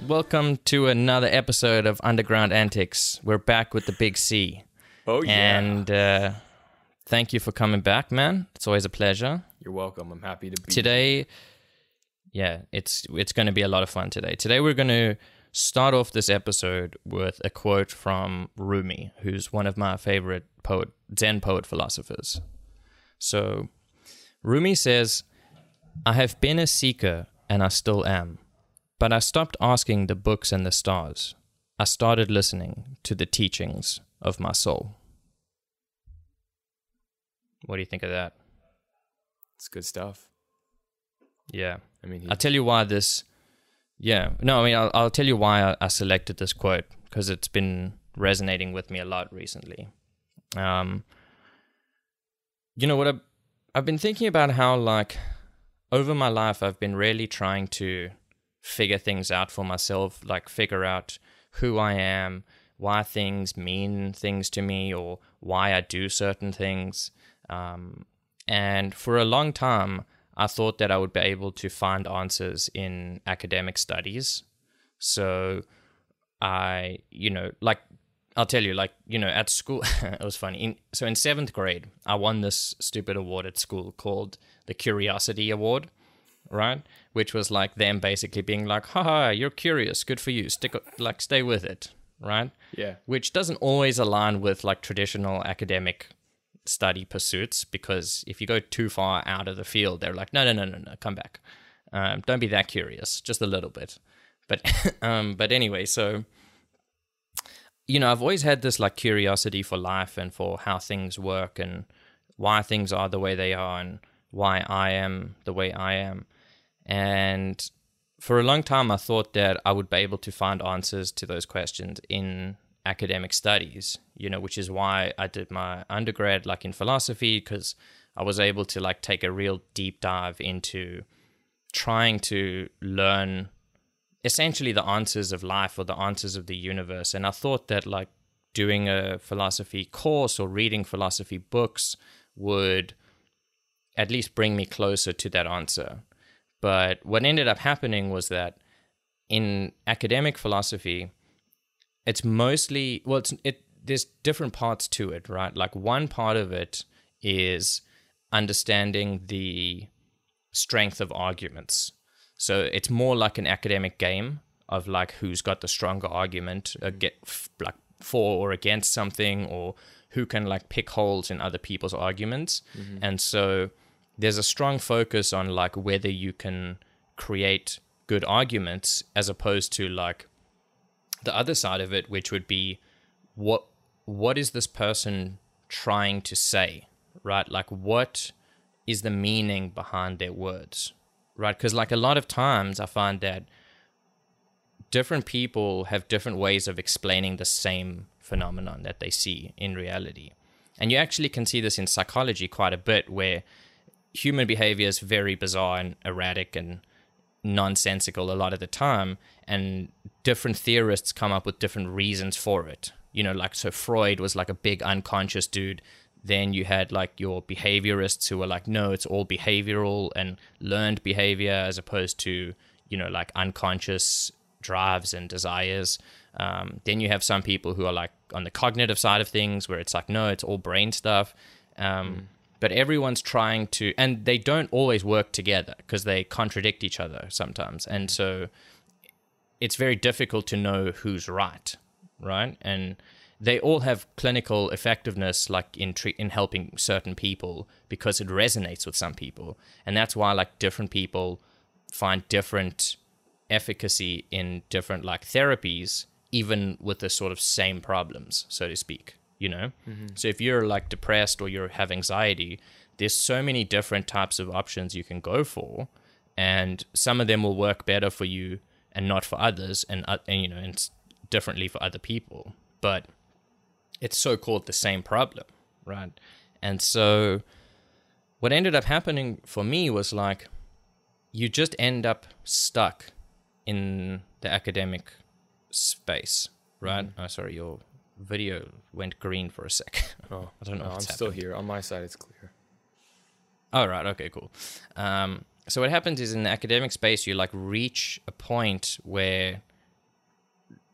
welcome to another episode of Underground Antics. We're back with the big C. Oh, yeah. And thank you for coming back, man. It's always a pleasure. You're welcome. I'm happy to be Today, yeah, it's going to be a lot of fun today. Today we're going to start off this episode with a quote from Rumi, who's one of my favorite Zen poet philosophers. So, Rumi says, "I have been a seeker and I still am. But I stopped asking the books and the stars. I started listening to the teachings of my soul." What do you think of that? It's good stuff. Yeah. I mean, I'll tell you why this... Yeah. No, I mean, I'll tell you why I selected this quote, because it's been resonating with me a lot recently. You know what? I've been thinking about how, like, over my life, I've been really trying to figure things out for myself, like figure out who I am, why things mean things to me, or why I do certain things. And for a long time, I thought that I would be able to find answers in academic studies. So I, I'll tell you, at school, it was funny. So in 7th grade, I won this stupid award at school called the Curiosity Award. Right? Which was like them basically being like, haha, you're curious, good for you, stay with it, right? Yeah. Which doesn't always align with like traditional academic study pursuits, because if you go too far out of the field, they're like, no, come back. Don't be that curious, just a little bit. But but anyway, so, I've always had this like curiosity for life and for how things work and why things are the way they are and why I am the way I am. And for a long time, I thought that I would be able to find answers to those questions in academic studies, which is why I did my undergrad like in philosophy, because I was able to like take a real deep dive into trying to learn essentially the answers of life or the answers of the universe. And I thought that like doing a philosophy course or reading philosophy books would at least bring me closer to that answer. But what ended up happening was that in academic philosophy, it's mostly, there's different parts to it, right? Like one part of it is understanding the strength of arguments. So it's more like an academic game of like who's got the stronger argument, like for or against something, or who can like pick holes in other people's arguments. Mm-hmm. And so there's a strong focus on like whether you can create good arguments, as opposed to like the other side of it, which would be what is this person trying to say, right? Like what is the meaning behind their words, right? Because like a lot of times I find that different people have different ways of explaining the same phenomenon that they see in reality. And you actually can see this in psychology quite a bit, where human behavior is very bizarre and erratic and nonsensical a lot of the time, and different theorists come up with different reasons for it. So Freud was like a big unconscious dude. Then you had like your behaviorists who were like, no, it's all behavioral and learned behavior, as opposed to, like unconscious drives and desires. Then you have some people who are like on the cognitive side of things, where it's like, no, it's all brain stuff. But everyone's trying to, and they don't always work together because they contradict each other sometimes. And so it's very difficult to know who's right? And they all have clinical effectiveness, like in helping certain people, because it resonates with some people. And that's why like different people find different efficacy in different like therapies, even with the sort of same problems, so to speak. Mm-hmm. So if you're like depressed or you have anxiety, there's so many different types of options you can go for, and some of them will work better for you and not for others, and differently for other people. But it's so-called the same problem, right? And so what ended up happening for me was like, you just end up stuck in the academic space, right? Mm-hmm. Oh, sorry, your video went green for a sec. Oh, I don't know. I'm still here. On my side, it's clear. All right. Okay, cool. So what happens is in the academic space, you like reach a point where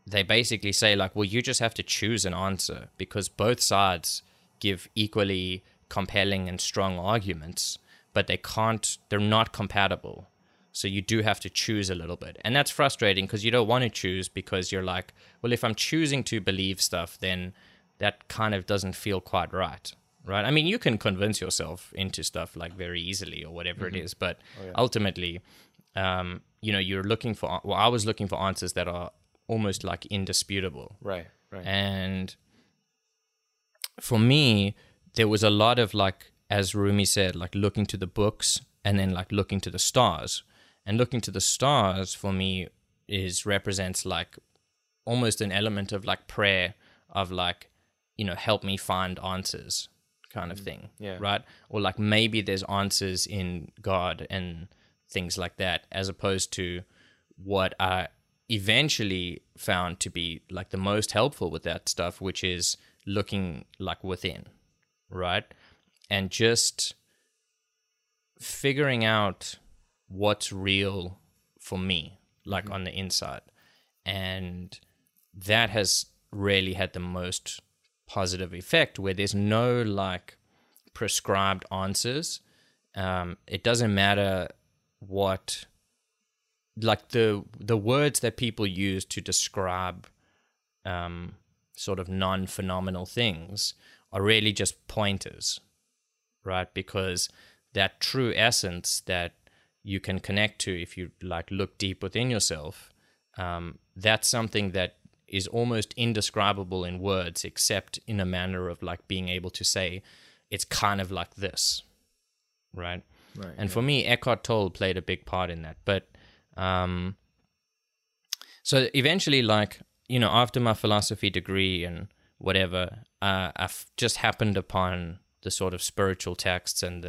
they basically say like, well, you just have to choose an answer because both sides give equally compelling and strong arguments, but they're not compatible. So you do have to choose a little bit. And that's frustrating because you don't want to choose because you're like, well, if I'm choosing to believe stuff, then that kind of doesn't feel quite right. Right? I mean, you can convince yourself into stuff like very easily or whatever it is, but ultimately, you're looking for, well, I was looking for answers that are almost like indisputable. Right. And for me, there was a lot of like, as Rumi said, like looking to the books and then like looking to the stars. And looking to the stars for me represents like almost an element of like prayer of like, help me find answers kind of thing. Yeah. Right. Or like maybe there's answers in God and things like that, as opposed to what I eventually found to be like the most helpful with that stuff, which is looking like within. Right. And just figuring out what's real for me, like on the inside. And that has really had the most positive effect, where there's no like prescribed answers. It doesn't matter what, like the words that people use to describe sort of non-phenomenal things are really just pointers, right? Because that true essence that you can connect to if you like look deep within yourself, that's something that is almost indescribable in words, except in a manner of like being able to say it's kind of like this, right? And for me, Eckhart Tolle played a big part in that. But so eventually, like, after my philosophy degree and whatever, I've just happened upon the sort of spiritual texts and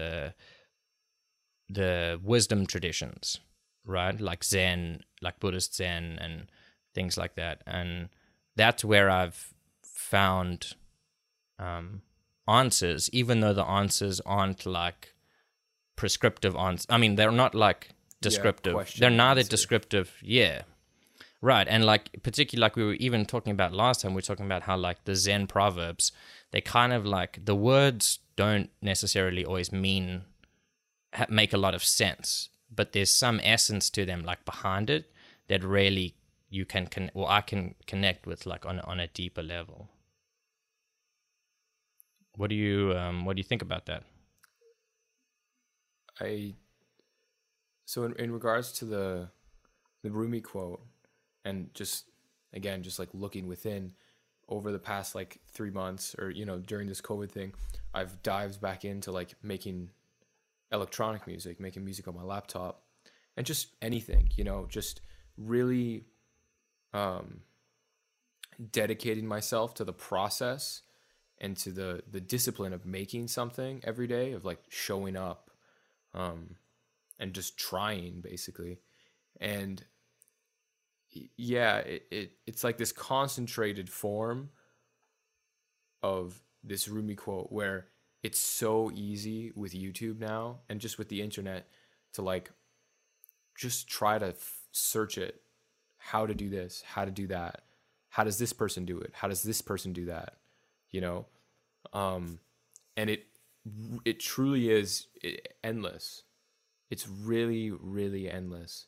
the wisdom traditions, right? Like Zen, like Buddhist Zen and things like that. And that's where I've found answers, even though the answers aren't like prescriptive answers. I mean, they're not like descriptive. They're neither descriptive. Yeah. Right. And like, particularly like we were even talking about last time, we were talking about how like the Zen proverbs, they kind of like, the words don't necessarily always make a lot of sense, but there's some essence to them like behind it that really you can I can connect with like on a deeper level. What do you think about that? So in regards to the Rumi quote, and just again, just like looking within, over the past like 3 months or during this COVID thing, I've dived back into like making electronic music, making music on my laptop, and just anything, just really dedicating myself to the process and to the discipline of making something every day, of like showing up and just trying basically. And yeah, it's like this concentrated form of this Rumi quote, where it's so easy with YouTube now and just with the internet to like just try to search it, how to do this, how to do that, how does this person do it, how does this person do that, and it truly is endless. It's really, really endless.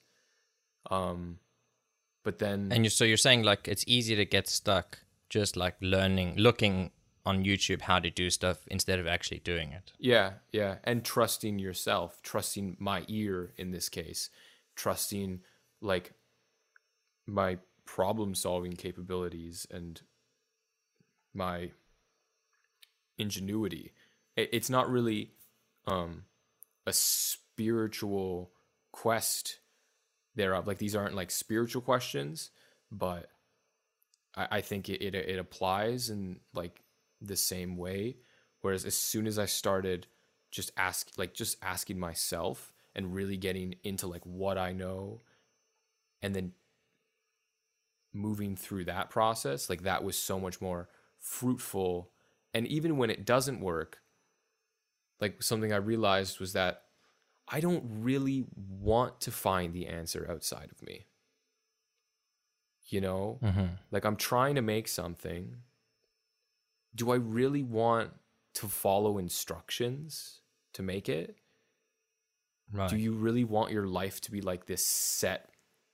But then, and so you're saying like it's easy to get stuck just like looking on YouTube how to do stuff instead of actually doing it. Yeah. And trusting yourself, trusting my ear in this case, trusting like my problem solving capabilities and my ingenuity. It's not really a spiritual quest thereof. Like, these aren't like spiritual questions, but I think it applies in like the same way. Whereas as soon as I started just asking myself and really getting into like what I know, and then moving through that process, like that was so much more fruitful. And even when it doesn't work, like something I realized was that I don't really want to find the answer outside of me. You know, Mm-hmm. like I'm trying to make something. Do I really want to follow instructions to make it? Do Right. you really want your life to be like this set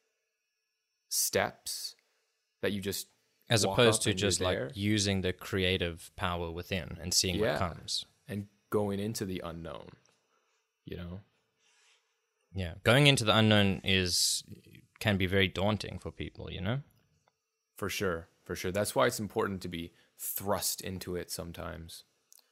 steps that you just As walk opposed up to and you're just like there? using the creative power within and seeing what Yeah. comes. And going into the unknown, you know? Yeah. Going into the unknown can be very daunting for people, you know? For sure. For sure. That's why it's important to be thrust into it sometimes.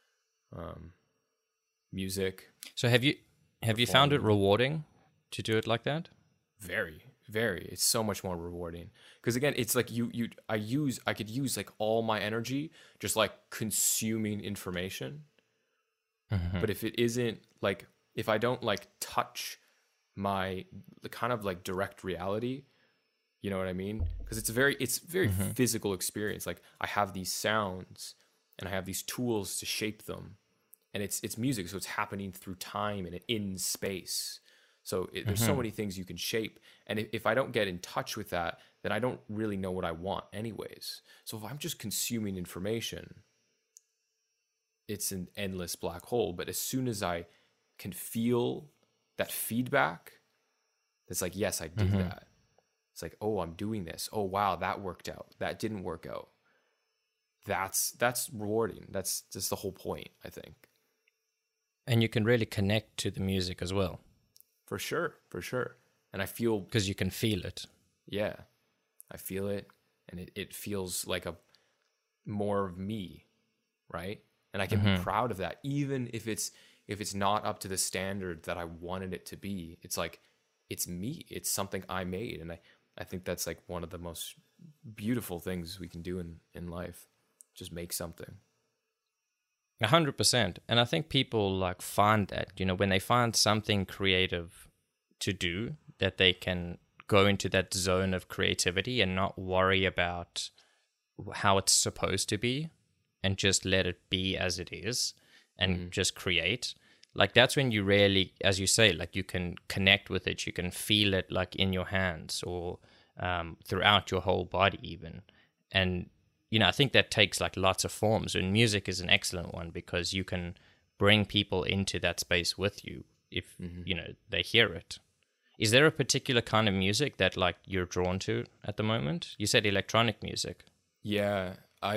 Music, So have you found it performing. rewarding to do it like that? Very, very. It's so much more rewarding. Because again, it's like I could use like all my energy just like consuming information. Mm-hmm. But if it isn't like, if I don't like touch my the kind of like direct reality, you know what I mean? Because it's very Mm-hmm. physical experience. Like I have these sounds and I have these tools to shape them, and it's music, so it's happening through time and in space. So there's so Mm-hmm. many things you can shape, and if I don't get in touch with that, then I don't really know what I want, anyways. So if I'm just consuming information, it's an endless black hole. But as soon as I can feel that feedback, it's like, yes, I did Mm-hmm. that. It's like, oh, I'm doing this. Oh, wow, that worked out. That didn't work out. That's rewarding. That's just the whole point, I think. And you can really connect to the music as well For sure, for sure. And I feel, because you can feel it. yeah, I feel it, and it feels like a more of me, right? And I can be proud of that, even if it's not up to the standard that I wanted it to be. It's like, it's me. It's something I made, and I think that's like one of the most beautiful things we can do in life. Just make something. 100%. And I think people like find that, you know, when they find something creative to do, that they can go into that zone of creativity and not worry about how it's supposed to be and just let it be as it is and just create. Like that's when you really, as you say, like you can connect with it, you can feel it like in your hands or throughout your whole body even. And you know, I think that takes like lots of forms, and music is an excellent one because you can bring people into that space with you if you know they hear it. Is there a particular kind of music that like you're drawn to at the moment? You said electronic music. Yeah,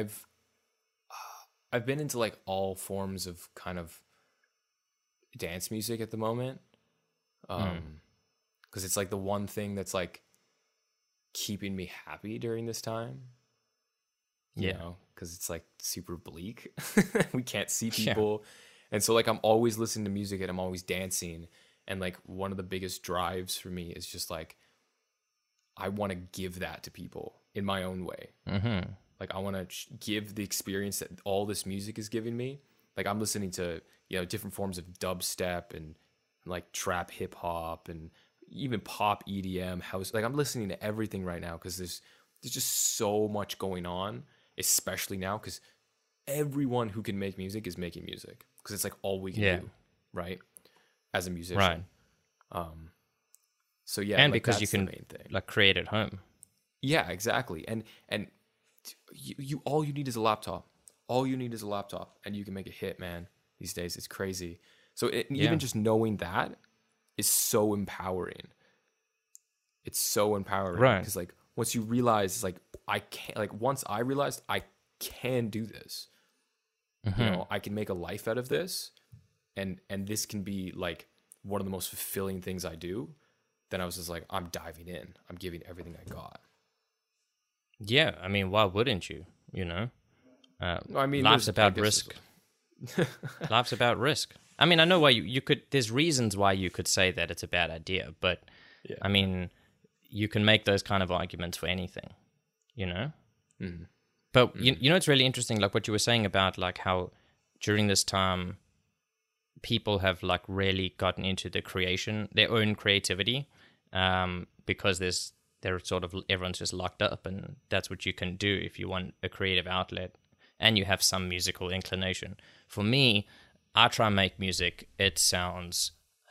I've been into like all forms of kind of dance music at the moment. Because it's like the one thing that's like keeping me happy during this time. You Yeah. know, because it's like super bleak. We can't see Yeah. people. And so like I'm always listening to music and I'm always dancing. And like one of the biggest drives for me is just like I want to give that to people in my own way. Mm-hmm. Like I want to give the experience that all this music is giving me. Like I'm listening to, you know, different forms of dubstep and like trap hip hop and even pop EDM house. Like I'm listening to everything right now because there's just so much going on, especially now because everyone who can make music is making music because it's like all we can Yeah. do, right? As a musician. Right. So yeah, And like because you that's the can main thing. like create at home. Yeah, exactly. And you all you need is a laptop. All you need is a laptop, and you can make a hit, man. These days, it's crazy. So Yeah. even just knowing that is so empowering. It's so empowering Right. because like once you realize, like I can't. Like once I realized I can do this, you know, I can make a life out of this, and this can be like one of the most fulfilling things I do. Then I was just like, I'm diving in. I'm giving everything I got. Yeah. I mean, why wouldn't you? You know, I mean, life's there's- about I guess risk. Life's about risk. I mean, I know why you could. There's reasons why you could say that it's a bad idea, but Yeah. I mean, you can make those kind of arguments for anything, you know. But you know, it's really interesting, like what you were saying about like how during this time, people have like really gotten into the creation, their own creativity, because they're sort of everyone's just locked up, and that's what you can do if you want a creative outlet and you have some musical inclination. For me, I try and make music. It sounds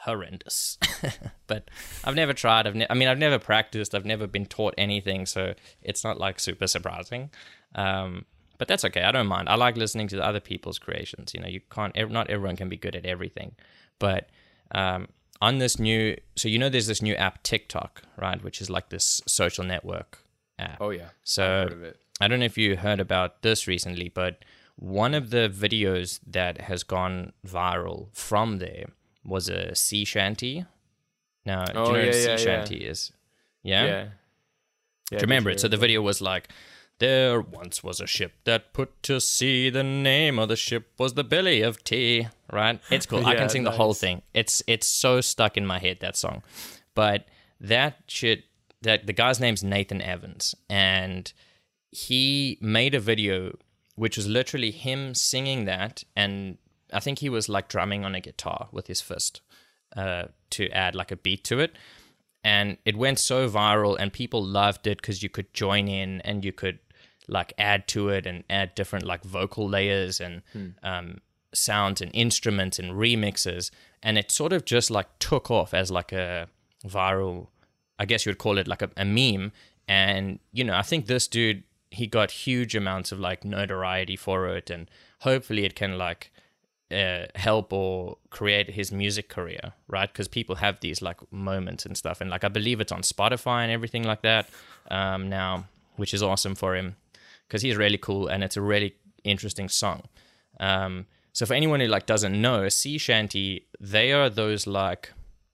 horrendous. But I've never tried. I've never practiced. I've never been taught anything, so it's not like super surprising. But that's okay. I don't mind. I like listening to other people's creations. You know, not everyone can be good at everything. But on this new, so there's this new app TikTok, right, which is like this social network app. Oh yeah. So I've heard of it. I don't know if you heard about this recently, but one of the videos that has gone viral from there was a sea shanty. Now, do you know what a sea shanty is? Yeah? Yeah. Do you remember it? So the video was like, there once was a ship that put to sea. The name of the ship was the Billy of Tea. Right? It's cool. I can sing the whole thing. It's so stuck in my head, that song. But that the guy's name's Nathan Evans, and he made a video which was literally him singing that, and I think he was like drumming on a guitar with his fist to add like a beat to it. And it went so viral, and people loved it because you could join in and you could like add to it and add different like vocal layers and sounds and instruments and remixes. And it sort of just like took off as like a viral, I guess you would call it like a meme. And, I think this dude, he got huge amounts of like notoriety for it, and hopefully it can like help or create his music career, right? Because people have these like moments and stuff, and like I believe it's on Spotify and everything like that now, which is awesome for him because he's really cool and it's a really interesting song. So for anyone who like doesn't know, a sea shanty, they are those like,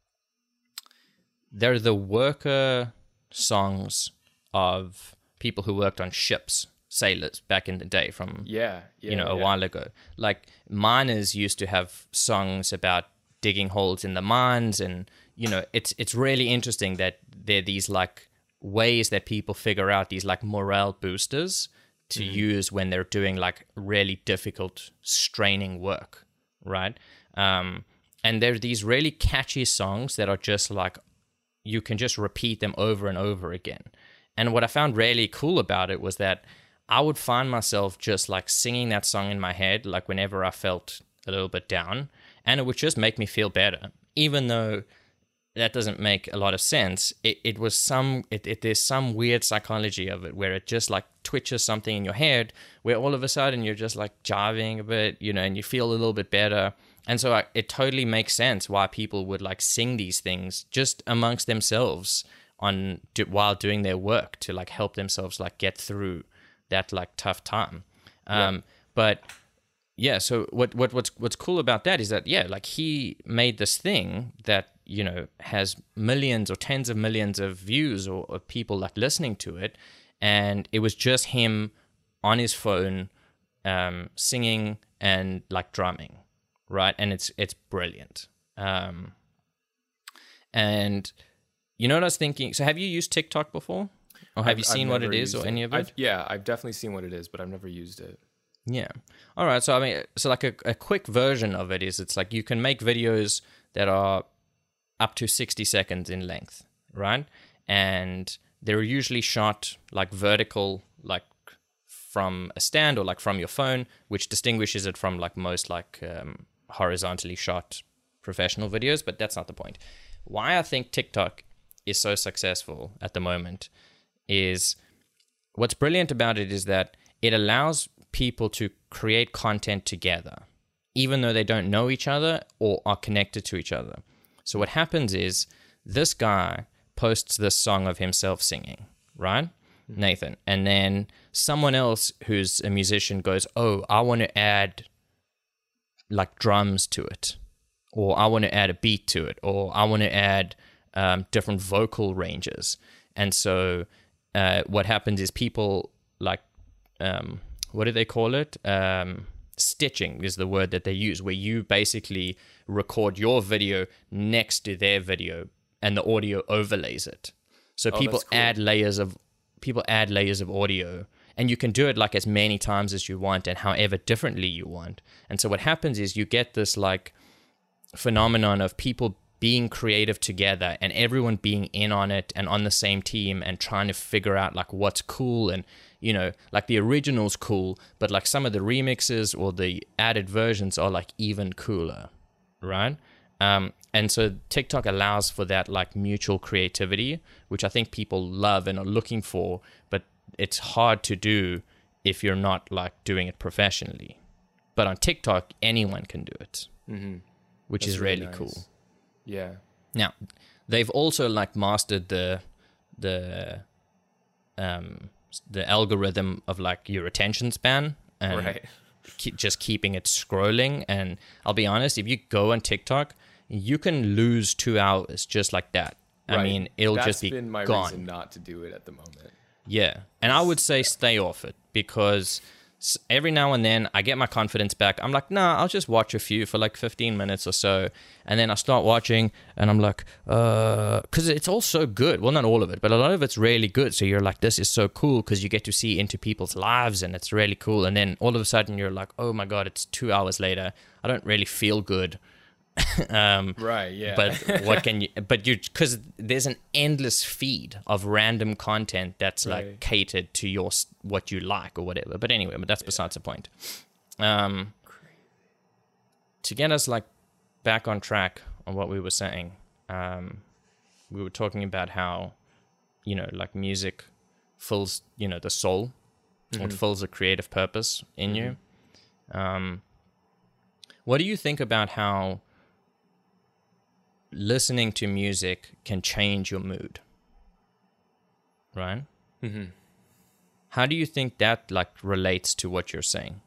they're the worker songs of people who worked on ships, sailors back in the day from a while ago. Like miners used to have songs about digging holes in the mines, and it's really interesting that there are these like ways that people figure out these like morale boosters to use when they're doing like really difficult, straining work, right? And there are these really catchy songs that are just like, you can just repeat them over and over again. And what I found really cool about it was that I would find myself just like singing that song in my head, like whenever I felt a little bit down, and it would just make me feel better. Even though that doesn't make a lot of sense, there's some weird psychology of it where it just like twitches something in your head where all of a sudden you're just like jiving a bit, and you feel a little bit better. And so it totally makes sense why people would like sing these things just amongst themselves while doing their work to like help themselves like get through that like tough time. But yeah, so what's cool about that is that like he made this thing that has millions or tens of millions of views or people like listening to it, and it was just him on his phone singing and like drumming, right? And it's brilliant. And what I was thinking? So have you used TikTok before? Or have you seen what it is or any of it? I've definitely seen what it is, but I've never used it. Yeah. All right. So, like a quick version of it is it's like you can make videos that are up to 60 seconds in length, right? And they're usually shot like vertical, like from a stand or like from your phone, which distinguishes it from like most like horizontally shot professional videos, but that's not the point. Why I think TikTok is so successful at the moment is what's brilliant about it is that it allows people to create content together, even though they don't know each other or are connected to each other. So what happens is this guy posts this song of himself singing, right? Nathan. And then someone else who's a musician goes, oh, I want to add like drums to it, or I want to add a beat to it, or I want to add different vocal ranges. And so what happens is people like, what do they call it? Stitching is the word that they use, where you basically record your video next to their video and the audio overlays it. So people add layers of audio, and you can do it like as many times as you want and however differently you want. And so what happens is you get this like phenomenon of people being creative together and everyone being in on it and on the same team and trying to figure out like what's cool. And like the original's cool, but like some of the remixes or the added versions are like even cooler, right? And so TikTok allows for that like mutual creativity, which I think people love and are looking for, but it's hard to do if you're not like doing it professionally. But on TikTok, anyone can do it, which That's is really nice. cool. Yeah. Now, they've also like mastered the algorithm of like your attention span and Right. just keeping it scrolling. And I'll be honest, if you go on TikTok, you can lose 2 hours just like that. I Right. mean, it'll That's just be been my gone. reason not to do it at the moment. Yeah. And I would say stay off it, because every now and then I get my confidence back. I'm like, nah, I'll just watch a few for like 15 minutes or so. And then I start watching and I'm like, because it's all so good. Well, not all of it, but a lot of it's really good. So you're like, this is so cool because you get to see into people's lives and it's really cool. And then all of a sudden you're like, oh my God, it's 2 hours later. I don't really feel good. Right, yeah. But what can you, but you, because there's an endless feed of random content that's like Right. catered to your, what you like or whatever. But anyway, but that's besides the point. To get us like back on track on what we were saying, we were talking about how, you know, like music fills, you know, the soul, it fills a creative purpose in you. What do you think about how listening to music can change your mood? Right? How do you think that like relates to what you're saying?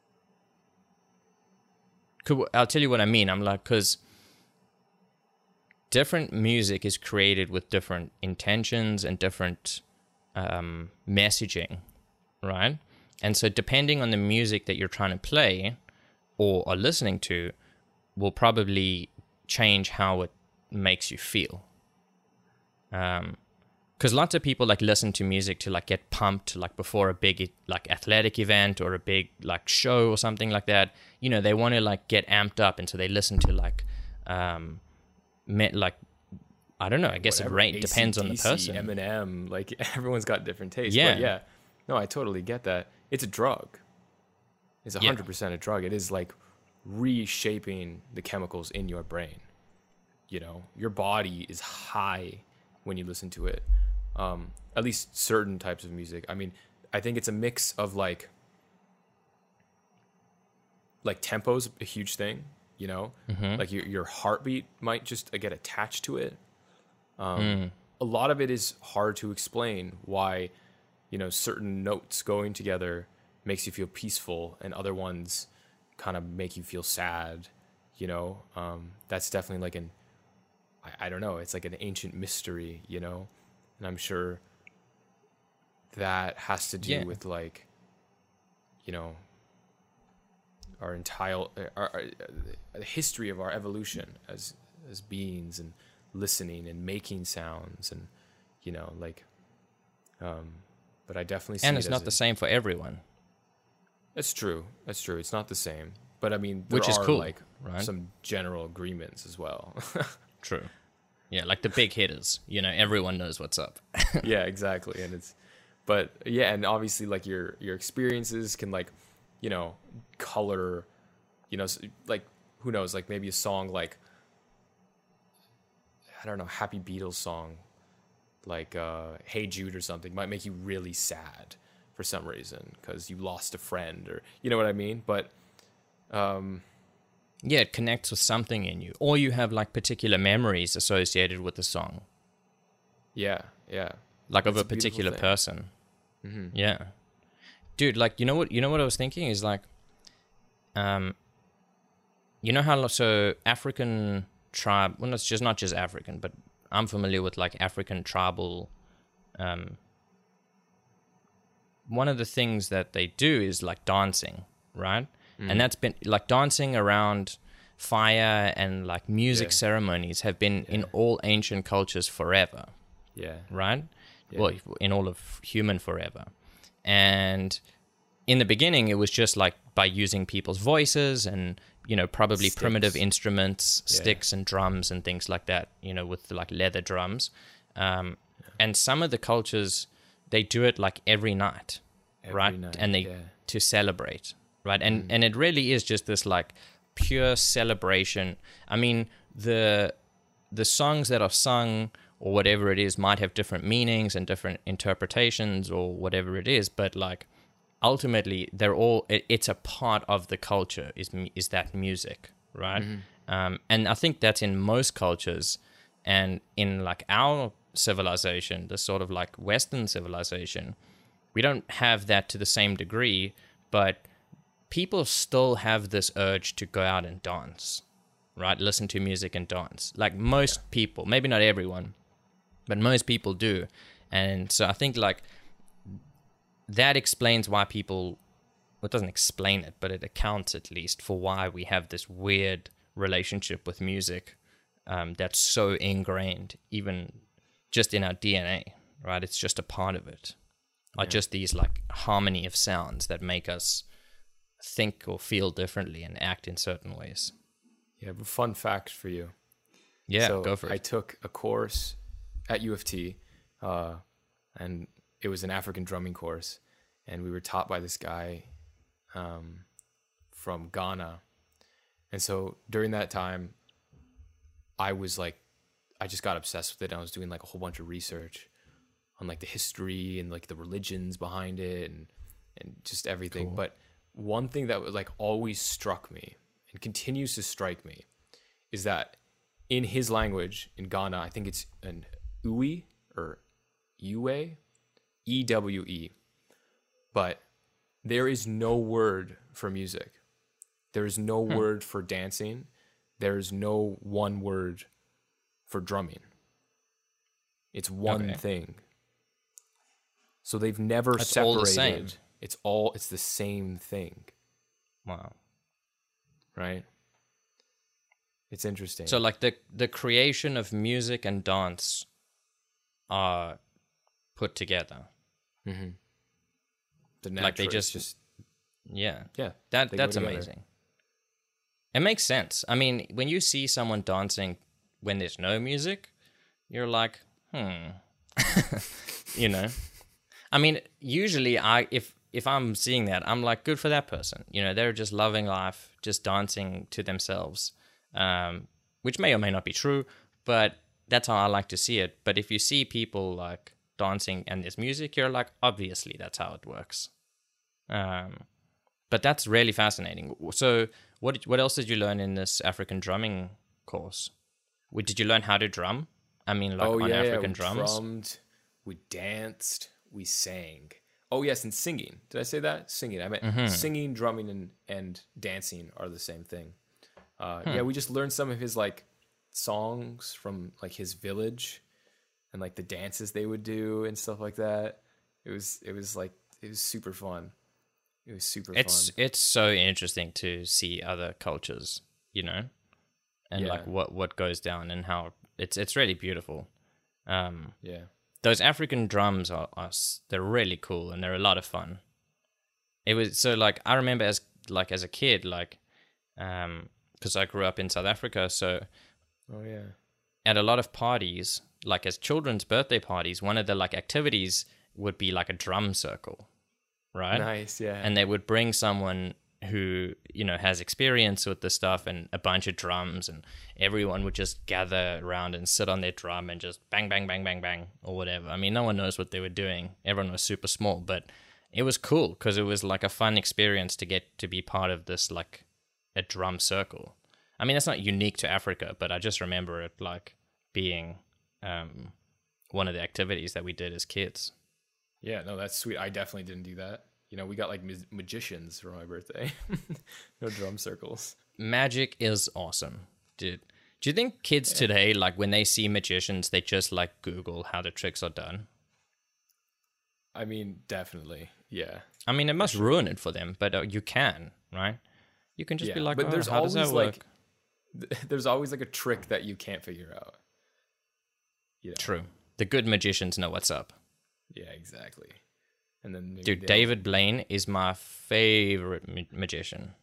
I'll tell you what I mean. I'm like, because different music is created with different intentions and different messaging, right? And so depending on the music that you're trying to play or are listening to will probably change how it makes you feel. Because lots of people like listen to music to like get pumped like before a big like athletic event or a big like show or something like that. You know, they want to like get amped up, and so they listen to like like I don't know, I guess Whatever, it depends on the AC/DC, person. Eminem, like everyone's got different tastes. Yeah. But yeah, no, I totally get that. It's a drug. It's 100% a drug. It is like reshaping the chemicals in your brain. You know, your body is high when you listen to it. At least certain types of music. I mean, I think it's a mix of like tempo's a huge thing, you know, like your heartbeat might just get attached to it. A lot of it is hard to explain why, you know, certain notes going together makes you feel peaceful and other ones kind of make you feel sad, you know. That's definitely like I don't know, it's like an ancient mystery, you know, and I'm sure that has to do with like, you know, our entire the history of our evolution as beings, and listening and making sounds, and you know, like but I definitely see And it it's as not the same for everyone. That's true. It's not the same, but I mean, there Which is are cool, like right? some general agreements as well. True. Yeah, like the big hitters. You know, everyone knows what's up. Yeah, exactly. And but yeah, and obviously like your experiences can like, you know, color, you know, like who knows, like maybe a song like, I don't know, Happy Beatles song, like Hey Jude or something might make you really sad for some reason because you lost a friend, or you know what I mean. But Yeah, it connects with something in you. Or you have like particular memories associated with the song. yeah, Like of It's a a beautiful particular thing. person. Yeah. Dude, like you know what I was thinking is like you know how so African tribe, well it's just not just African, but I'm familiar with like African tribal one of the things that they do is like dancing, right? And that's been like dancing around fire and like music Yeah. ceremonies have been in all ancient cultures forever, yeah, right? Yeah. Well, in all of human forever. And in the beginning, it was just like by using people's voices and, you know, probably Sticks. primitive instruments, Yeah. sticks and drums and things like that, you know, with like leather drums. And some of the cultures, they do it like every night, Every right? night, And they yeah. to celebrate, right? And it really is just this like pure celebration. I mean, the songs that are sung or whatever it is might have different meanings and different interpretations or whatever it is, but like ultimately they're all it's a part of the culture is that music, right? And I think that's in most cultures, and in like our civilization, the sort of like Western civilization, we don't have that to the same degree, but people still have this urge to go out and dance, right? Listen to music and dance. Like most people, maybe not everyone, but most people do. And so I think like that explains why people, well, it doesn't explain it, but it accounts at least for why we have this weird relationship with music that's so ingrained, even just in our DNA, right? It's just a part of it. Are just these like harmony of sounds that make us think or feel differently and act in certain ways. Yeah, but fun fact for you. Yeah, so go for it. I took a course at U of T, and it was an African drumming course, and we were taught by this guy from Ghana. And so during that time, I just got obsessed with it. And I was doing like a whole bunch of research on like the history and like the religions behind it and just everything. Cool. But one thing that was like always struck me and continues to strike me is that in his language in Ghana, I think it's an Ewe or Ewe, EWE, but there is no word for music. There is no word for dancing. There is no one word for drumming. It's one thing. So they've never That's separated. all the same. It's the same thing. Wow. Right? It's interesting. So like the creation of music and dance are put together. Mm-hmm. The natural, like they just yeah. That's amazing. It makes sense. I mean, when you see someone dancing when there's no music, you're like, you know. I mean, usually if I'm seeing that, I'm like, good for that person. You know, they're just loving life, just dancing to themselves, which may or may not be true, but that's how I like to see it. But if you see people like dancing and there's music, you're like, obviously that's how it works. But that's really fascinating. So what else did you learn in this African drumming course? Did you learn how to drum? I mean, like African drums? We drummed, we danced, we sang. Oh, yes, and singing. Did I say that? Singing. I meant singing, drumming, and dancing are the same thing. Yeah, we just learned some of his, like, songs from, like, his village and, like, the dances they would do and stuff like that. It was super fun. It was super fun. It's so interesting to see other cultures, you know, and like what goes down and how it's really beautiful. Those African drums they're really cool and they're a lot of fun. It was so like I remember as a kid, like because I grew up in South Africa, so at a lot of parties, like as children's birthday parties, one of the like activities would be like a drum circle. Right? Nice, yeah. And they would bring someone who, you know, has experience with this stuff and a bunch of drums, and everyone would just gather around and sit on their drum and just bang, bang, bang, bang, bang, or whatever. I mean, no one knows what they were doing. Everyone was super small, but it was cool because it was like a fun experience to get to be part of this, like a drum circle. I mean, that's not unique to Africa, but I just remember it like being one of the activities that we did as kids. Yeah, no, that's sweet. I definitely didn't do that. You know, we got like magicians for my birthday. No drum circles. Magic is awesome, dude. Do you think kids today, like when they see magicians, they just like Google how the tricks are done? I mean, definitely. Yeah. I mean, it must ruin it for them, but you can, right? You can just be like, but there's how does that work? There's always like a trick that you can't figure out. Yeah. True. The good magicians know what's up. Yeah, exactly. And then dude, David Blaine is my favorite magician.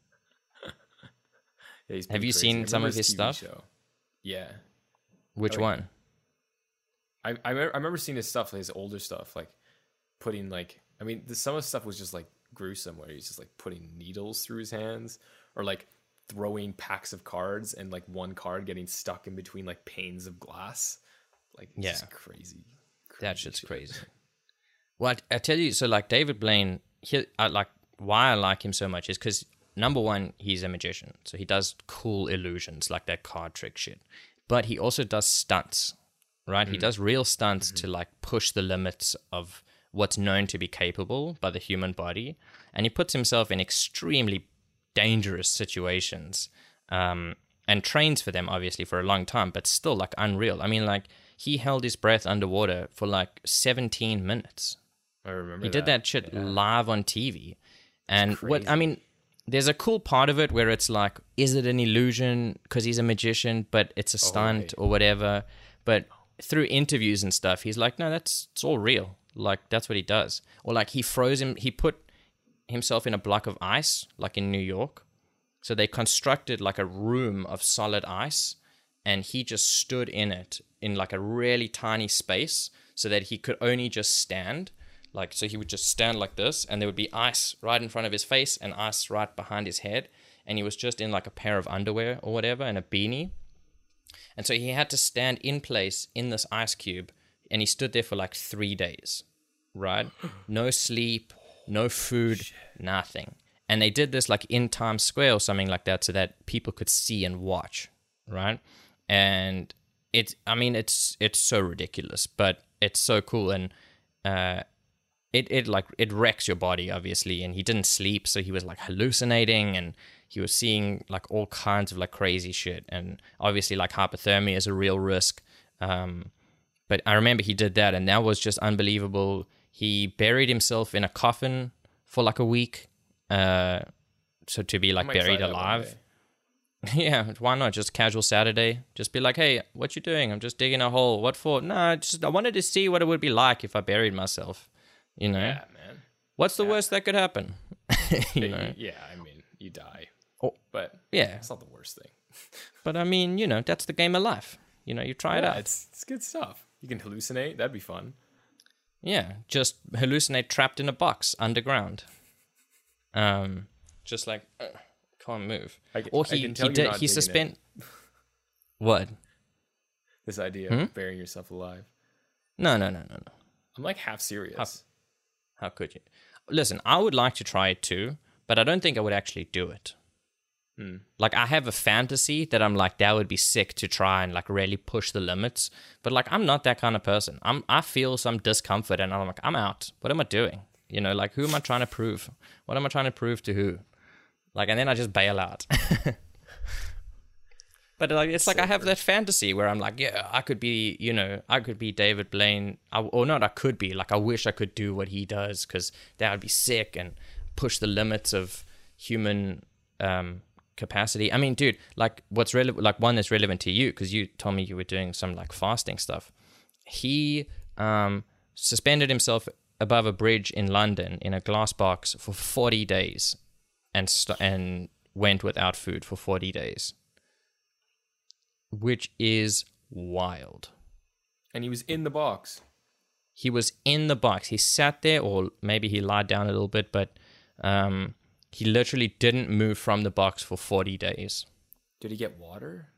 Have you seen some of his stuff? Show. Yeah. Which one? I remember seeing his stuff, his older stuff, like putting like, I mean, some of the stuff was just like gruesome, where he's just like putting needles through his hands, or like throwing packs of cards and like one card getting stuck in between like panes of glass. Like, it's just crazy. That shit's crazy. Well, I tell you, so like David Blaine, why I like him so much is because number one, he's a magician. So he does cool illusions like that card trick shit. But he also does stunts, right? He does real stunts to like push the limits of what's known to be capable by the human body. And he puts himself in extremely dangerous situations and trains for them, obviously, for a long time, but still like unreal. I mean, like he held his breath underwater for like 17 minutes. I remember he did that shit live on TV. And there's a cool part of it where it's like, is it an illusion because he's a magician, but it's a stunt or whatever? But through interviews and stuff, he's like, no, it's all real. Like, that's what he does. Or like he put himself in a block of ice, like in New York. So they constructed like a room of solid ice, and he just stood in it in like a really tiny space so that he could only just stand. Like, so he would just stand like this, and there would be ice right in front of his face and ice right behind his head. And he was just in like a pair of underwear or whatever and a beanie. And so he had to stand in place in this ice cube, and he stood there for like 3 days, right? No sleep, no food, nothing. And they did this like in Times Square or something like that so that people could see and watch, right? And it's so ridiculous, but it's so cool. And it wrecks your body, obviously. And he didn't sleep, so he was like hallucinating, and he was seeing like all kinds of like crazy shit. And obviously like hypothermia is a real risk. But I remember he did that, and that was just unbelievable. He buried himself in a coffin for like a week. So to be like buried alive. Yeah, why not? Just casual Saturday. Just be like, hey, what you doing? I'm just digging a hole. What for? No, I wanted to see what it would be like if I buried myself. You know? Yeah, man. What's the worst that could happen? You know? Yeah, I mean, you die. Oh, but yeah, it's not the worst thing. But I mean, you know, that's the game of life. You know, you try it out. It's good stuff. You can hallucinate. That'd be fun. Yeah, just hallucinate trapped in a box underground. Just like can't move. He suspend. What? This idea of burying yourself alive. No. I'm like half serious. How could you? Listen, I would like to try it too, but I don't think I would actually do it. Like, I have a fantasy that I'm like, that would be sick to try and like really push the limits. But like, I'm not that kind of person. I feel some discomfort, and I'm like, I'm out. What am I doing? You know, like, who am I trying to prove? What am I trying to prove to who? Like, and then I just bail out. But like, it's like I have that fantasy where I'm like, yeah, I could be, you know, I could be David Blaine. Or not, I could be. Like, I wish I could do what he does, because that would be sick and push the limits of human capacity. I mean, dude, like, what's relevant, like one that's relevant to you, because you told me you were doing some like fasting stuff. He suspended himself above a bridge in London in a glass box for 40 days and went without food for 40 days. Which is wild. And he was in the box. He was in the box. He sat there, or maybe he lied down a little bit, but he literally didn't move from the box for 40 days. Did he get water?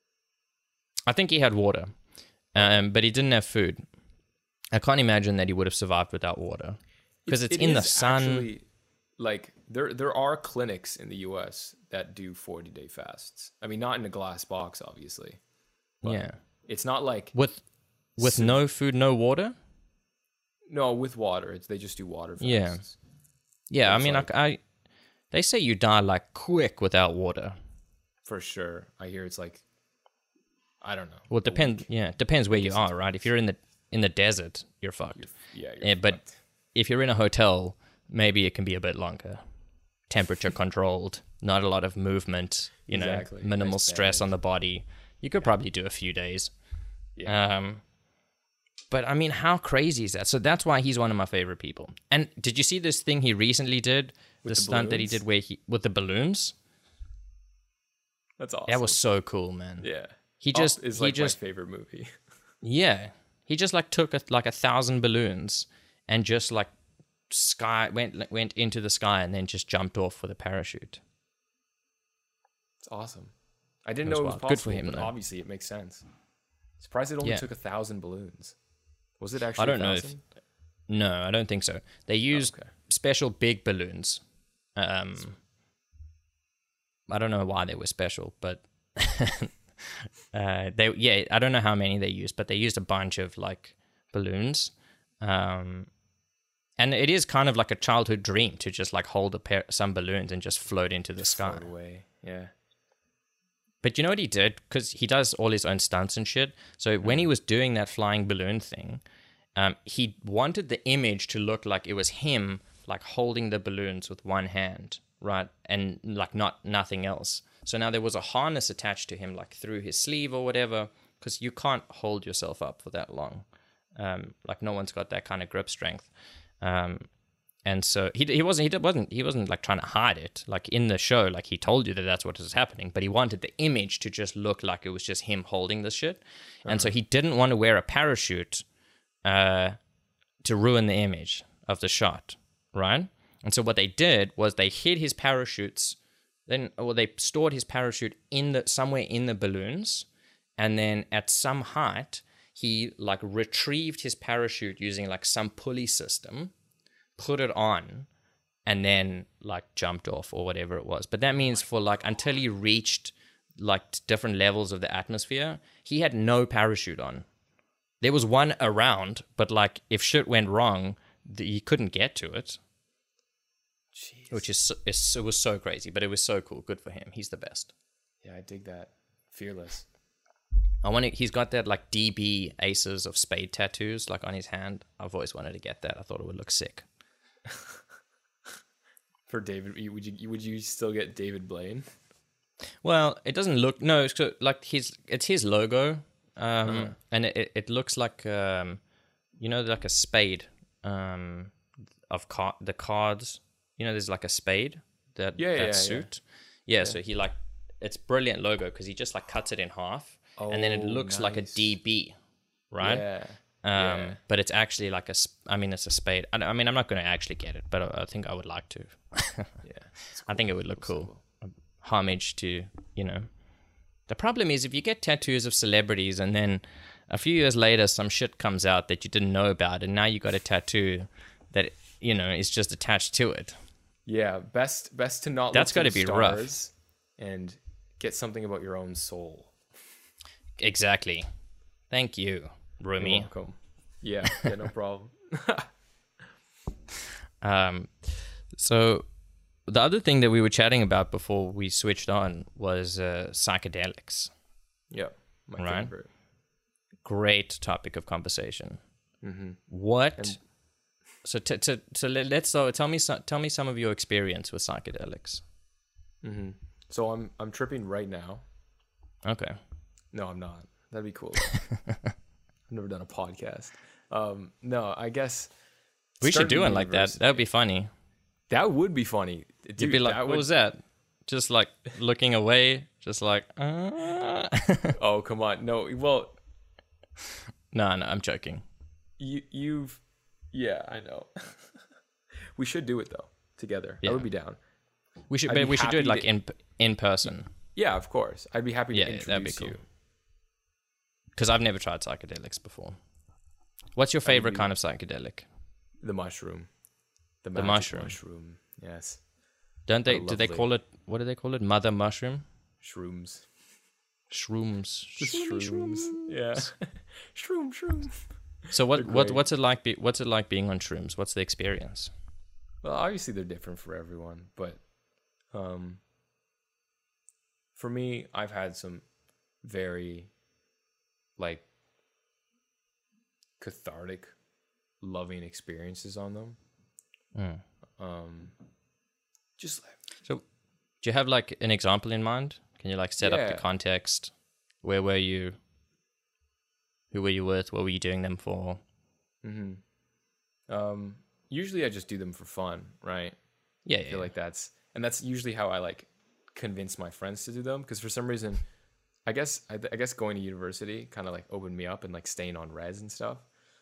I think he had water, but he didn't have food. I can't imagine that he would have survived without water, because it's in the sun. Actually, like, there are clinics in the US that do 40-day fasts. I mean, not in a glass box, obviously. Yeah. It's not like with no food, no water? No, with water. They just do water fasts. Yeah. Yeah, I mean, like, they say you die like quick without water. For sure. I hear it's like, I don't know. Well, it depends where you are, right? If you're in the desert, you're fucked. You're but fucked. If you're in a hotel, maybe it can be a bit longer. Temperature controlled, not a lot of movement, exactly. Minimal stress on the body. You could probably do a few days. Yeah. But I mean, how crazy is that? So that's why he's one of my favorite people. And did you see this thing he recently did? The stunt that he did with the balloons? That's awesome. That was so cool, man. Yeah. Is my favorite movie. Yeah. He just like took 1,000 balloons and just like went into the sky and then just jumped off with a parachute. It's awesome. I didn't It was know it was wild. possible, Good for him, but though. obviously it makes sense. Surprised it only Yeah. took 1,000 balloons. Was it actually I don't know if 1,000? no, I don't think so. They used okay. special big balloons. I don't know why they were special, but I don't know how many they used, but they used a bunch of like balloons. And it is kind of like a childhood dream to just like hold some balloons and just float into the sky. Float away. Yeah. But you know what he did? Because he does all his own stunts and shit. So when he was doing that flying balloon thing, he wanted the image to look like it was him, like holding the balloons with one hand, right? And like nothing else. So now there was a harness attached to him, like through his sleeve or whatever, because you can't hold yourself up for that long. Like no one's got that kind of grip strength. And so he wasn't like trying to hide it. Like in the show, like he told you that that's what was happening, but he wanted the image to just look like it was just him holding the shit. And so he didn't want to wear a parachute to ruin the image of the shot, right? And so what they did was they hid his parachutes, they stored his parachute somewhere in the balloons, and then at some height he like retrieved his parachute using like some pulley system, put it on, and then like jumped off or whatever it was. But that means for like until he reached like different levels of the atmosphere, he had no parachute on. There was one around, but like if shit went wrong, he couldn't get to it. Jeez. Which it was so crazy, but it was so cool. Good for him. He's the best. Yeah, I dig that. Fearless. He's got that like DB Aces of Spade tattoos like on his hand. I've always wanted to get that. I thought it would look sick. For David, would you still get David Blaine? Well, it doesn't look it's like it's his logo, and it looks like like a spade of the cards. You know, there's like a spade that suit. Yeah, so he like it's brilliant logo because he just like cuts it in half, and then it looks like a DB, right? Yeah. But it's actually like it's a spade. I mean, I'm not going to actually get it, but I think I would like to. Yeah, I think it would look cool. Homage to, The problem is if you get tattoos of celebrities and then a few years later some shit comes out that you didn't know about and now you got a tattoo that, is just attached to it. Yeah, best to not. That's got to be rough. And get something about your own soul. Exactly. Thank you, Rumi. You're welcome. Yeah, no problem. So the other thing that we were chatting about before we switched on was psychedelics. Yep, my favorite. Great topic of conversation. Mm-hmm. Tell me some of your experience with psychedelics. Mm-hmm. So I'm tripping right now. Okay. No, I'm not. That'd be cool. I've never done a podcast. No, I guess we should do it like that. That would be funny. That would be funny. Dude, you'd be like, what was that? Just like looking away, just like, Oh, come on. No, well. No, I'm joking. Yeah, I know. We should do it though, together. Yeah. I would be down. We should do it like in person. Yeah, of course. I'd be happy to introduce that'd be cool. you. Because I've never tried psychedelics before. What's your favorite kind of psychedelic? The mushroom. The mushroom. Yes. Do they call it, what do they call it? Mother mushroom? Shrooms. Shrooms. Shrooms. Yeah. Shroom. So what's it like being on shrooms? What's the experience? Well, obviously they're different for everyone, but for me, I've had some very like cathartic, loving experiences on them. Just like, so, do you have like an example in mind? Can you like set up the context? Where were you? Who were you with? What were you doing them for? Usually I just do them for fun, right? Yeah, I feel like that's usually how I like convince my friends to do them, because for some reason, I guess going to university kind of like opened me up and like staying on res and stuff.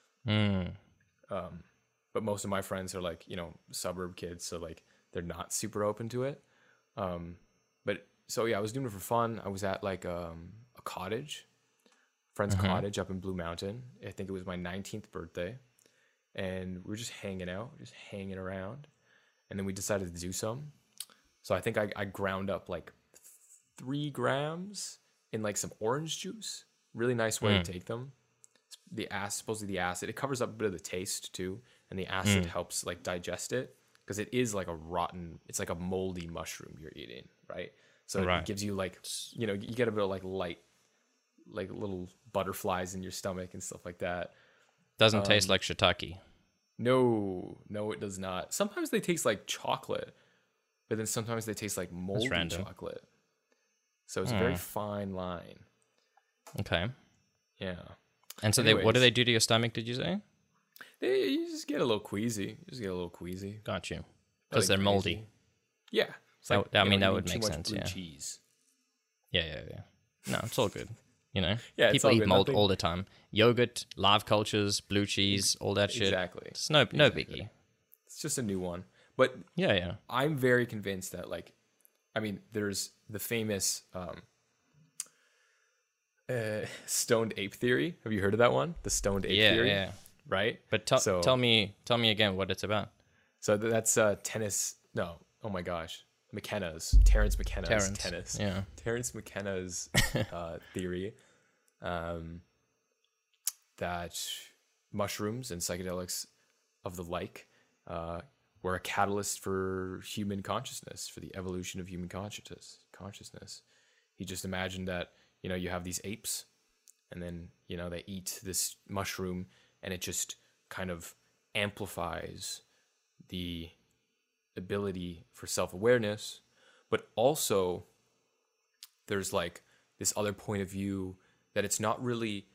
But most of my friends are like, suburb kids, so like they're not super open to it. But so yeah, I was doing it for fun. I was at like a cottage, friend's cottage up in Blue Mountain. I think it was my 19th birthday, and we were just hanging out, just hanging around, and then we decided to do some. So I think I ground up like 3 grams in like some orange juice. Really nice way to take them. Supposedly the acid, it covers up a bit of the taste too, and the acid helps like digest it, because it is like it's like a moldy mushroom you're eating, right? So it gives you like, you know, you get a bit of like light, like little butterflies in your stomach and stuff like that. Doesn't taste like shiitake. No, it does not. Sometimes they taste like chocolate, but then sometimes they taste like moldy chocolate. So it's a very fine line. Okay. Yeah. And so what do they do to your stomach, did you say? You just get a little queasy. Got you. Because they're moldy. Yeah. It's like, I mean, that eating would make too much sense, blue yeah. cheese. Yeah. No, it's all good. You know? Yeah, it's people all eat good. mold all the time. Yogurt, live cultures, blue cheese, all that shit. Exactly. It's no biggie. It's just a new one. But Yeah. I'm very convinced that, like, I mean, there's the famous stoned ape theory. Have you heard of that one? The stoned ape theory? Yeah. Right? But tell me again what it's about. So that's tennis. No. Oh my gosh. Terence McKenna's tennis. Yeah. Terence McKenna's theory that mushrooms and psychedelics of the like were a catalyst for human consciousness, for the evolution of human consciousness. He just imagined that, you know, you have these apes, and then, you know, they eat this mushroom, and it just kind of amplifies the ability for self-awareness. But also there's like this other point of view that it's not really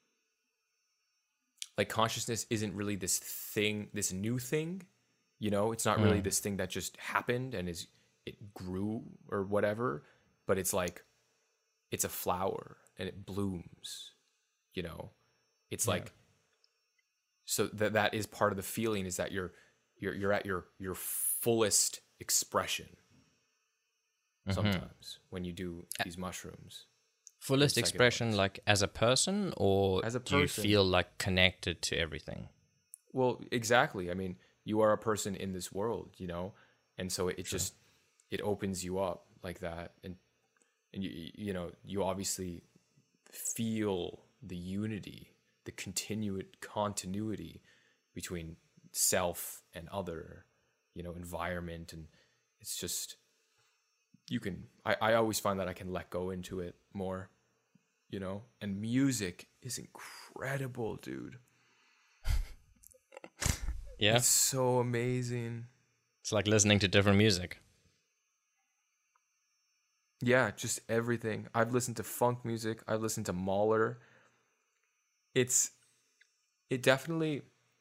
like, consciousness isn't really this thing, this new thing, you know, it's not really this thing that just happened and it grew or whatever, but it's like, it's a flower and it blooms, you know, it's like, so that is part of the feeling, is that you're at your fullest expression sometimes when you do these mushrooms. Fullest expression, like as a person, or as a do you feel like connected to everything? Well, exactly. I mean, you are a person in this world, you know, and so it just, it opens you up like that, and you know, you obviously feel the unity, the continuity between self and other, you know, environment, and it's just, I always find that I can let go into it more, you know, and music is incredible, dude. Yeah. It's so amazing. It's like listening to different music. Yeah, just everything. I've listened to funk music. I've listened to Mahler. It definitely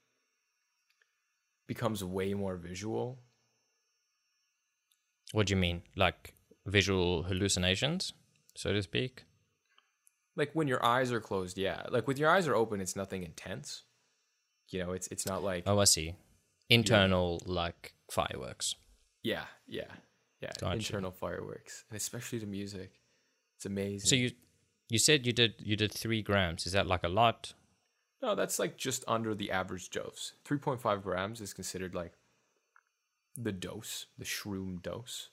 becomes way more visual. What do you mean? Like visual hallucinations, so to speak? Like when your eyes are closed, yeah. Like with your eyes are open, it's nothing intense. You know, it's not like... Oh, I see. Internal, like fireworks. Yeah. Gotcha. Internal fireworks, and especially the music. It's amazing. So you said you did 3 grams. Is that like a lot? No, that's like just under the average dose. 3.5 grams is considered like the dose, the shroom dose.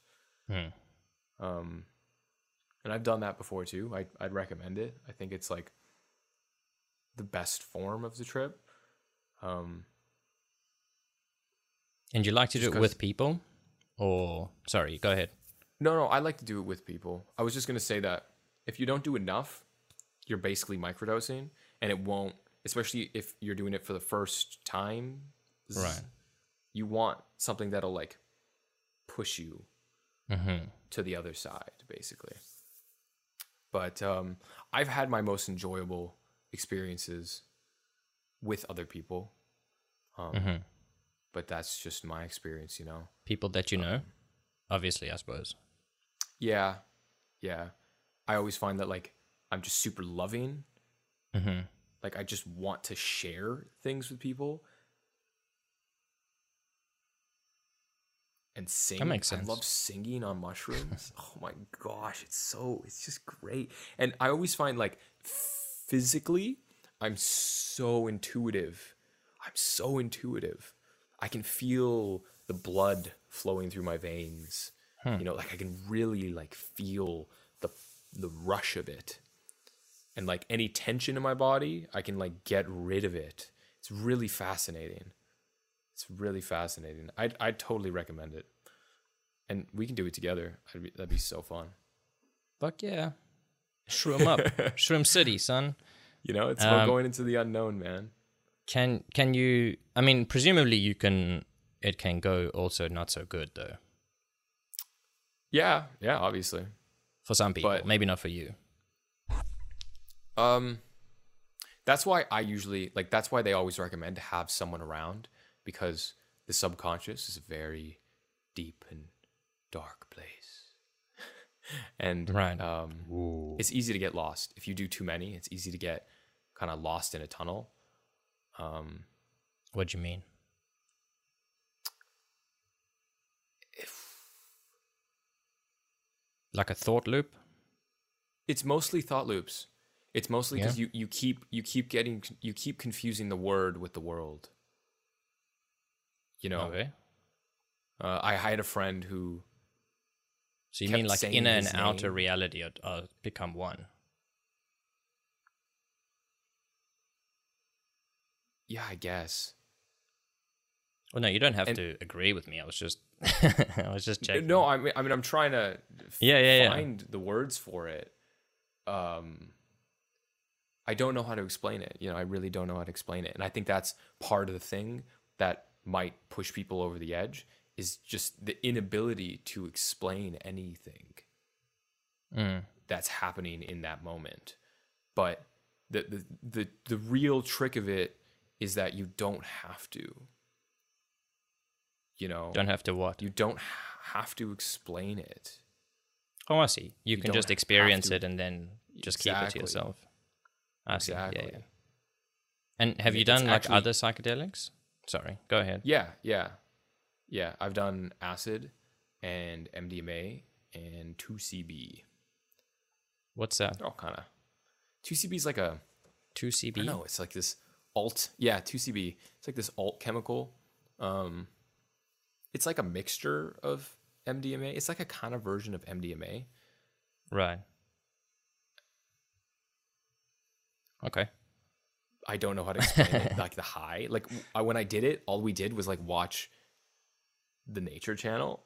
And I've done that before too. I'd recommend it. I think it's like the best form of the trip. And you like to do it with people? Or, sorry, go ahead. No, I like to do it with people. I was just going to say that if you don't do enough, you're basically microdosing, and it won't, especially if you're doing it for the first time. Right. You want something that'll like push you to the other side, basically. But I've had my most enjoyable experiences with other people. But that's just my experience, you know. People that you know, obviously, I suppose. Yeah. I always find that like I'm just super loving. Like I just want to share things with people. and sing. That makes I sense. love singing on mushrooms. Oh my gosh, it's just great. And I always find like physically, I'm so intuitive. I'm so intuitive. I can feel the blood flowing through my veins. You know, like I can really like feel the rush of it. And like any tension in my body, I can like get rid of it. It's really fascinating. It's really fascinating. I'd totally recommend it. And we can do it together. That'd be so fun. Fuck yeah. Shroom up. Shroom City, son. You know, it's about going into the unknown, man. Can you, I mean, presumably it can go also not so good though. Yeah, obviously. For some people, But- maybe not for you. That's why that's why they always recommend to have someone around, because the subconscious is a very deep and dark place. And Right. it's easy to get lost. If you do too many, it's easy to get kind of lost in a tunnel. What do you mean? Like a thought loop? It's mostly thought loops. It's mostly because you keep confusing the word with the world. You know, Okay. I had a friend who, So you kept mean like saying inner and his outer name. reality are become one? yeah, I guess. Well, no, you don't have And- to agree with me. I was just, I was just checking. No, I mean, I'm trying to Yeah. find the words for it. I don't know how to explain it. You know, I really don't know how to explain it. And I think that's part of the thing that might push people over the edge, is just the inability to explain anything that's happening in that moment. But the real trick of it is that you don't have to. You know, Don't have to what? you don't have to explain it. Oh, I see. You can don't just have experience to- it and then just keep it to Exactly. yourself. I see. Exactly. Yeah. And have you It's done like actually- other psychedelics? Sorry, go ahead. Yeah. I've done acid and MDMA and 2CB. What's that? They're all kind of. 2CB is like a. 2CB? No, it's like this alt. Yeah, 2CB. It's like this alt chemical. It's like a mixture of MDMA. It's like a kind of version of MDMA. Right. Okay. I don't know how to explain it. Like the high. Like when I did it, all we did was like watch the Nature Channel.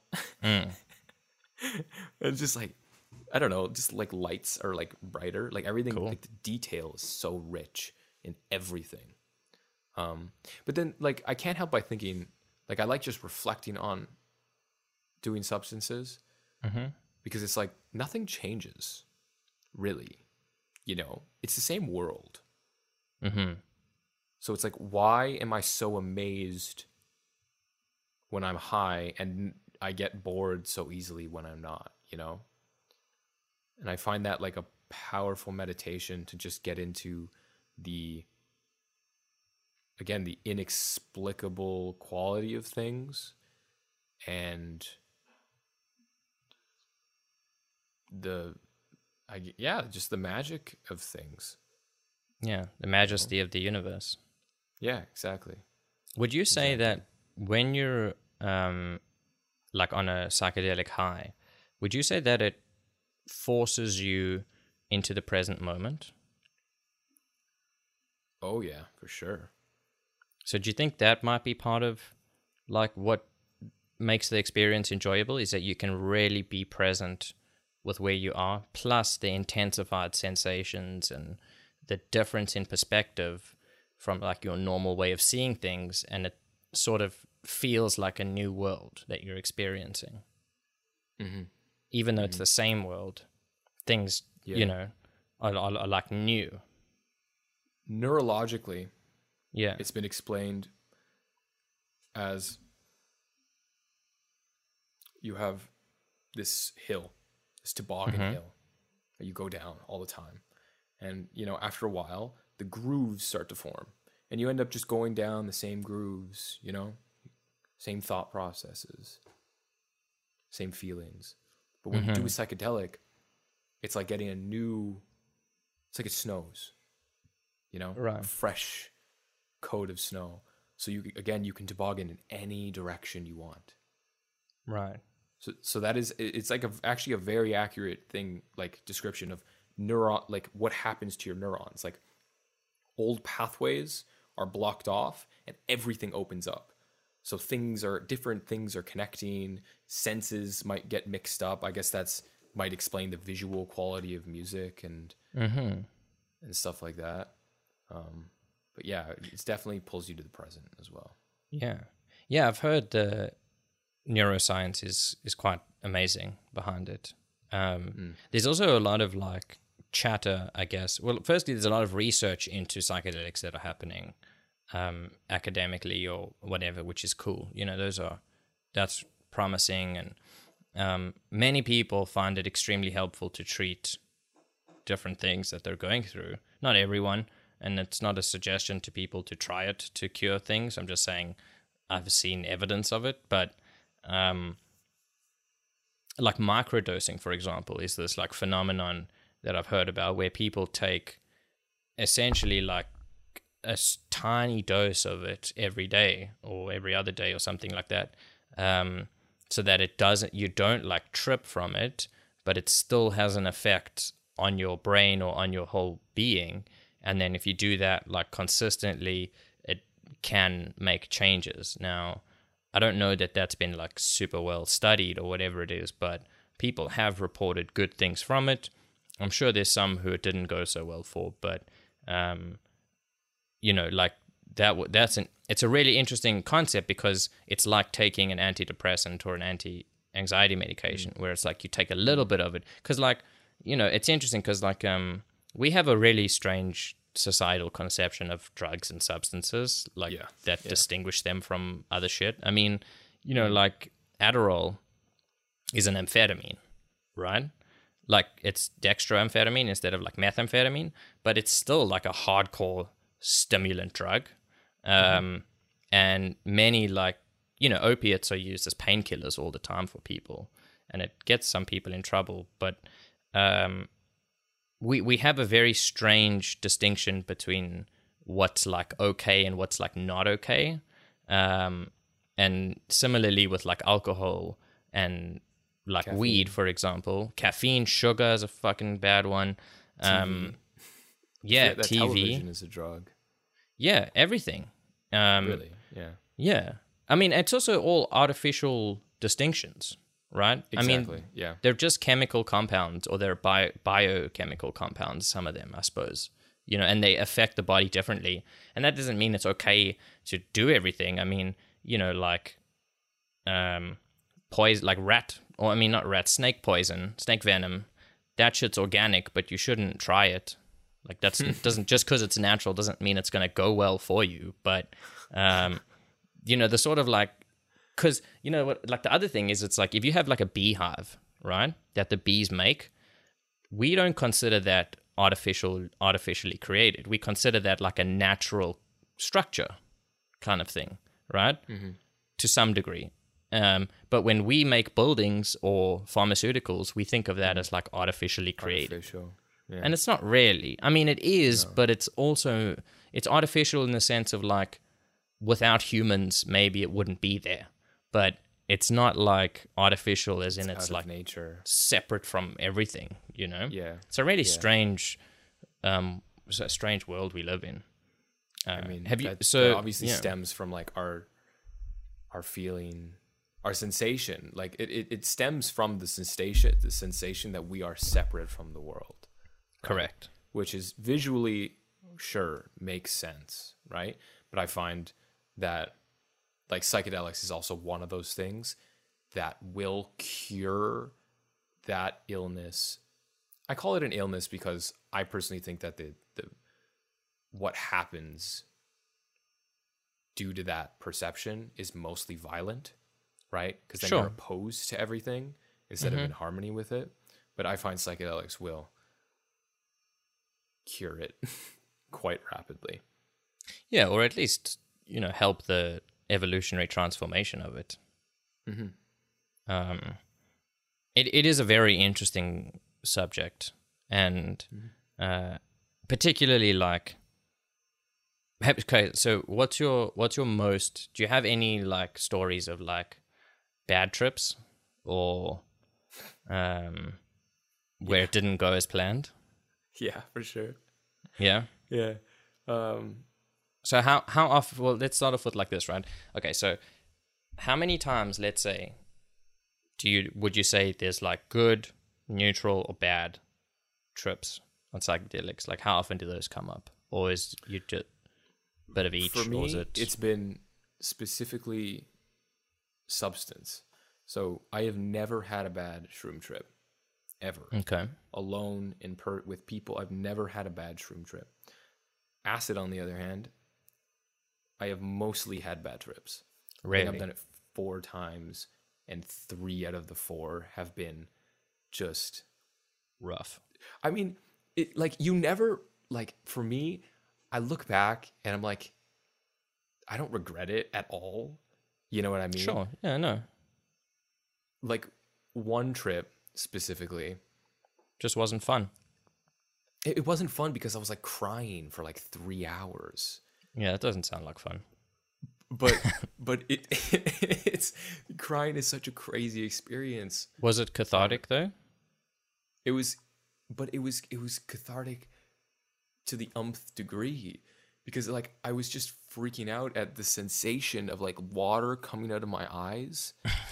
It's just like, I don't know, just like lights are like brighter. Like everything, Cool. like the detail is so rich in everything. But then like I can't help by thinking, like I like just reflecting on doing substances, because it's like nothing changes, really. You know, it's the same world. So it's like, why am I so amazed when I'm high and I get bored so easily when I'm not, you know? And I find that like a powerful meditation to just get into the inexplicable quality of things, and just the magic of things. Yeah, the majesty of the universe. Yeah, exactly. Would you say that when you're like on a psychedelic high, would you say that it forces you into the present moment? Oh yeah, for sure. So do you think that might be part of like what makes the experience enjoyable, is that you can really be present with where you are, plus the intensified sensations and the difference in perspective from like your normal way of seeing things, and it sort of feels like a new world that you're experiencing. Even though it's the same world, things, you know, are like new. Neurologically, Yeah. it's been explained as you have this hill, this toboggan hill that you go down all the time. And, you know, after a while, the grooves start to form. And you end up just going down the same grooves, you know, same thought processes. same feelings. But when you do a psychedelic, it's like getting it's like it snows, Right. a fresh coat of snow. So you can toboggan in any direction you want. Right. So it's like actually a very accurate thing, like description of like what happens to your neurons. Like old pathways are blocked off and everything opens up. So different things are connecting, senses might get mixed up. I guess might explain the visual quality of music and stuff like that. But yeah, it definitely pulls you to the present as well. Yeah. Yeah, I've heard the neuroscience is quite amazing behind it. There's also a lot of like chatter, I guess. Well, firstly, there's a lot of research into psychedelics that are happening academically or whatever, which is cool. That's promising, and many people find it extremely helpful to treat different things that they're going through. Not everyone, and it's not a suggestion to people to try it to cure things. I'm just saying I've seen evidence of it, but like microdosing, for example, is this like phenomenon that I've heard about where people take essentially like a tiny dose of it every day or every other day or something like that, so that you don't like trip from it, but it still has an effect on your brain or on your whole being. And then if you do that like consistently, it can make changes. Now, I don't know that that's been like super well studied or whatever it is, but people have reported good things from it. I'm sure there's some who it didn't go so well for, but like it's a really interesting concept because it's like taking an antidepressant or an anti-anxiety medication, where it's like you take a little bit of it. Because like, it's interesting because like we have a really strange societal conception of drugs and substances that distinguish them from other shit. I mean, like Adderall is an amphetamine, right? Like it's dextroamphetamine instead of like methamphetamine, but it's still like a hardcore stimulant drug. And many like, opiates are used as painkillers all the time for people, and it gets some people in trouble. But we have a very strange distinction between what's like okay and what's like not okay. And similarly with like alcohol and like caffeine. Weed, for example, caffeine, sugar is a fucking bad one. TV. TV. Television is a drug. Yeah, everything. Really? Yeah. Yeah. I mean, it's also all artificial distinctions, right? Exactly. I mean, they're just chemical compounds, or they're biochemical compounds, some of them, I suppose. And they affect the body differently. And that doesn't mean it's okay to do everything. I mean, like poison, like snake poison, snake venom. That shit's organic, but you shouldn't try it. Like doesn't just because it's natural doesn't mean it's going to go well for you. But the sort of like, because what, like the other thing is, it's like if you have like a beehive, right, that the bees make, we don't consider that artificially created. We consider that like a natural structure kind of thing, right? Mm-hmm. To some degree. But when we make buildings or pharmaceuticals, we think of that as like artificially created. Artificial. Yeah. And it's not really. I mean, it is, but it's artificial in the sense of like, without humans, maybe it wouldn't be there. But it's not like artificial as in it's like nature, separate from everything, Yeah. It's a really strange, it's a strange world we live in. I mean, that obviously stems from like our feeling, our sensation. Like it stems from the sensation that we are separate from the world. Correct. Which is visually, sure, makes sense, right? But I find that like psychedelics is also one of those things that will cure that illness. I call it an illness because I personally think that the what happens due to that perception is mostly violent, right? Because then you're opposed to everything instead of in harmony with it. But I find psychedelics will cure it quite rapidly. Yeah, or at least, help the evolutionary transformation of it. it is a very interesting subject, and particularly like. Okay, so what's your most? Do you have any like stories of like bad trips or where it didn't go as planned? Yeah, for sure. Yeah. Yeah. So how often? Well, let's start off with like this, right? Okay, so how many times, let's say, would you say there's like good, neutral, or bad trips on psychedelics? Like how often do those come up, or is you just a bit of each? For me, or is it... it's been specifically substance. So I have never had a bad shroom trip, ever. Okay. Alone with people, I've never had a bad shroom trip. Acid, on the other hand, I have mostly had bad trips. Really? I think I've done it 4 times, and 3 out of the 4 have been just rough. I mean, you never, for me, I look back and I'm like, I don't regret it at all. You know what I mean? Sure. Yeah, no. Like one trip specifically, just wasn't fun. It wasn't fun because I was like crying for like 3 hours. Yeah, it doesn't sound like fun. But it's crying is such a crazy experience. Was it cathartic though? It was cathartic to the umpth degree, because like I was just freaking out at the sensation of like water coming out of my eyes.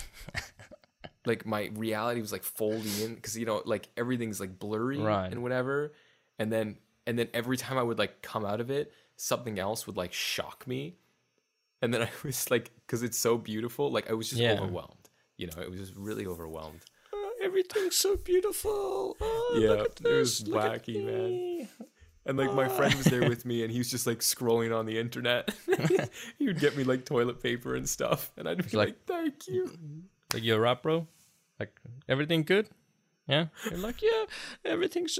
Like my reality was like folding in, because like everything's like blurry, right, and whatever. And then every time I would like come out of it, something else would like shock me. And then I was like, because it's so beautiful, like I was just overwhelmed. It was just really overwhelmed. Everything's so beautiful. Yeah, it was wacky, man. And like my friend was there with me, and he was just like scrolling on the internet. He would get me like toilet paper and stuff, and I'd be like, "Thank you." Like, you're right, bro. Like, everything good? Yeah. You're like, yeah. Everything's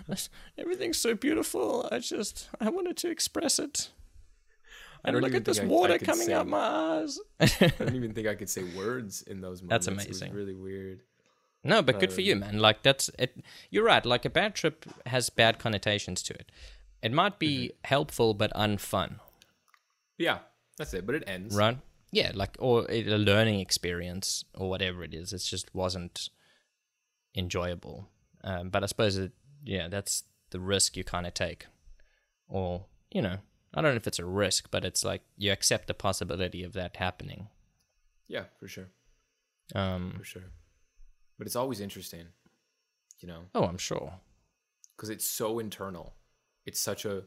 so beautiful. I wanted to express it. And look at this water coming out my eyes. I don't even think I could say words in those moments. That's amazing. It was really weird. No, but good for you, man. Like, that's it. You're right. Like, a bad trip has bad connotations to it. It might be helpful, but unfun. Yeah, that's it. But it ends. Right? Yeah, like, or a learning experience or whatever it is. It just wasn't enjoyable. But I suppose, that's the risk you kind of take. Or, I don't know if it's a risk, but it's like you accept the possibility of that happening. Yeah, for sure. For sure. But it's always interesting, Oh, I'm sure. Because it's so internal. It's such a.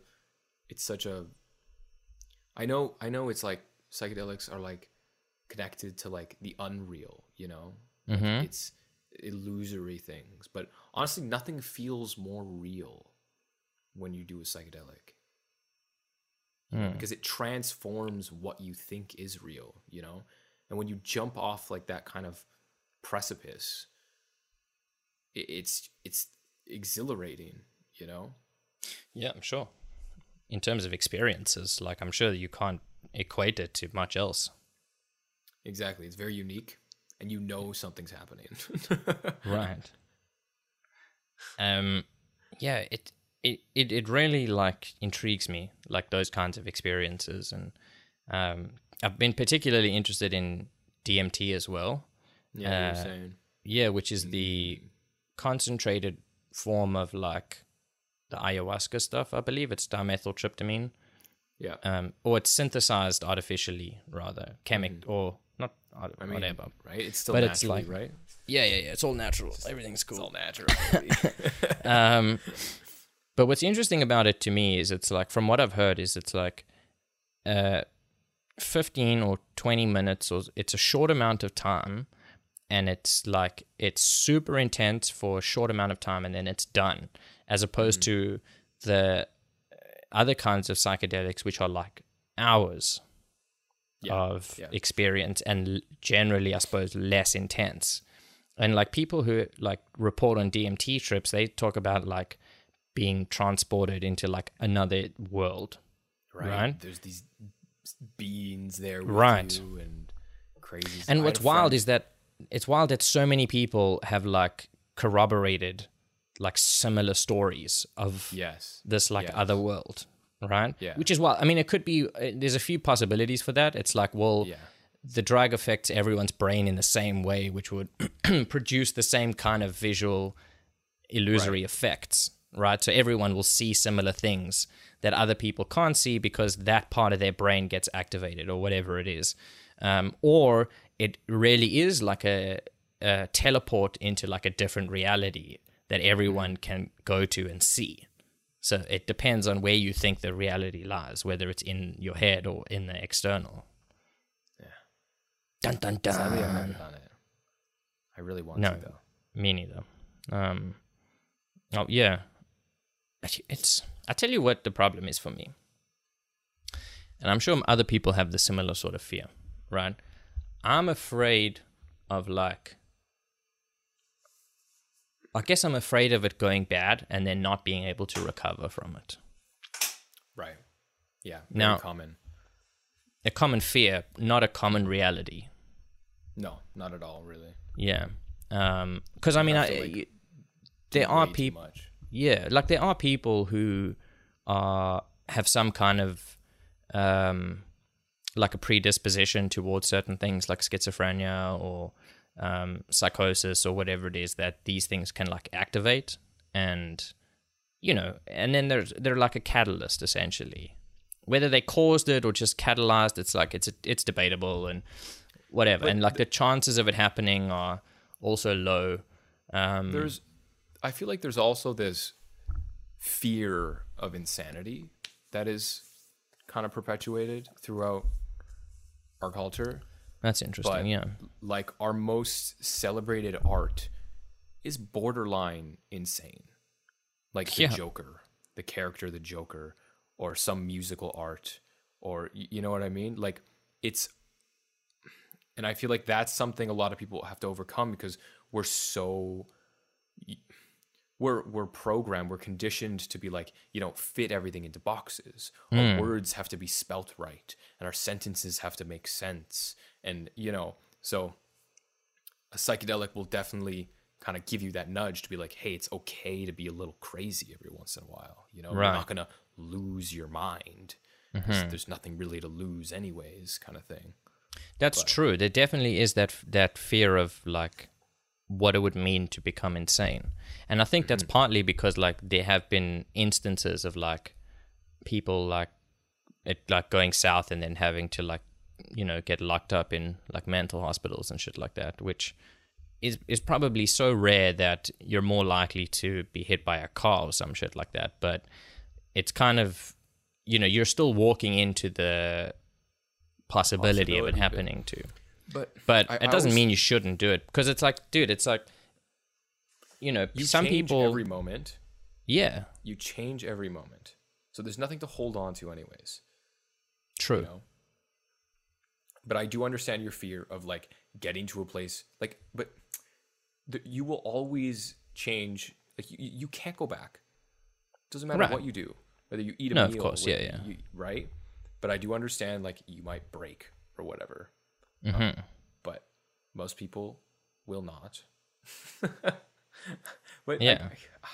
I know. It's like psychedelics are like connected to like the unreal. Mm-hmm. It's illusory things, but honestly, nothing feels more real when you do a psychedelic. Because it transforms what you think is real, and when you jump off like that kind of precipice, it's exhilarating, Yeah, I'm sure. In terms of experiences, like, I'm sure that you can't equate it to much else. Exactly. It's very unique, and something's happening. Right. Yeah, it really like intrigues me, like those kinds of experiences, and I've been particularly interested in DMT as well. Yeah, you were saying. Yeah, which is the concentrated form of like the ayahuasca stuff. I believe it's dimethyltryptamine. Yeah. Or it's synthesized artificially, rather or not. Whatever. Right? It's still but natural, it's like, right? Yeah. It's all natural. Everything's cool. It's all natural. But what's interesting about it to me is it's like, from what I've heard, is it's like 15 or 20 minutes, or it's a short amount of time, and it's like it's super intense for a short amount of time, and then it's done, as opposed to the other kinds of psychedelics, which are like hours of experience, and generally, I suppose, less intense. And like people who like report on DMT trips, they talk about like being transported into like another world, right? There's these beings there with right, you and crazy. And what's wild is that it's wild that so many people have like corroborated like similar stories of Yes. this like Yes. other world, right? Yeah. Which is wild. I mean, it could be. There's a few possibilities for that. It's like, well, Yeah. the drug affects everyone's brain in the same way, which would produce the same kind of visual illusory effects, right? So everyone will see similar things that other people can't see because that part of their brain gets activated or whatever it is. Or it really is like a teleport into like a different reality that everyone can go to and see. So it depends on where you think the reality lies, whether it's in your head or in the external. Yeah. Dun dun dun. Sadly, I've never done it. I really want No. to though. Me neither. Oh yeah, I tell you what the problem is for me, and I'm sure other people have the similar sort of fear, right? I'm afraid of like, I guess I'm afraid of it going bad and then not being able to recover from it. Right. Yeah. Now- Very common. A common fear, not a common reality. No, not at all, really. Yeah. Because I mean, have to, like, there are Way too people. much. Yeah, like there are people who have some kind of like a predisposition towards certain things, like schizophrenia or psychosis or whatever it is, that these things can like activate, and and then they're like a catalyst essentially. Whether they caused it or just catalyzed, it's like it's debatable and whatever. And like the chances of it happening are also low. I feel like there's also this fear of insanity that is kind of perpetuated throughout our culture. That's interesting. But Yeah. like our most celebrated art is borderline insane. Like the Yeah. Joker, the character the Joker, or some musical art, or you know what I mean? Like it's, and I feel like that's something a lot of people have to overcome because we're so we're programmed, we're conditioned to be like, fit everything into boxes. Our words have to be spelt right, and our sentences have to make sense. And so a psychedelic will definitely kind of give you that nudge to be like, hey, it's okay to be a little crazy every once in a while. You're Right. not gonna lose your mind. There's nothing really to lose anyways, kind of thing. That's true. There definitely is that fear of like what it would mean to become insane. And I think that's partly because like there have been instances of like people like it like going south and then having to like get locked up in like mental hospitals and shit like that, which is probably so rare that you're more likely to be hit by a car or some shit like that. But it's kind of you're still walking into the possibility of it happening too. But it doesn't mean you shouldn't do it, because it's like, dude, it's like, you some change people, every moment. yeah, You change every moment. So there's nothing to hold on to anyways. true. But I do understand your fear of like getting to a place like, but you will always change. Like you can't go back. Doesn't matter Right. what you do, whether you eat a No, meal. of course, whether yeah. right. But I do understand like you might break or whatever. But most people will not. But Yeah.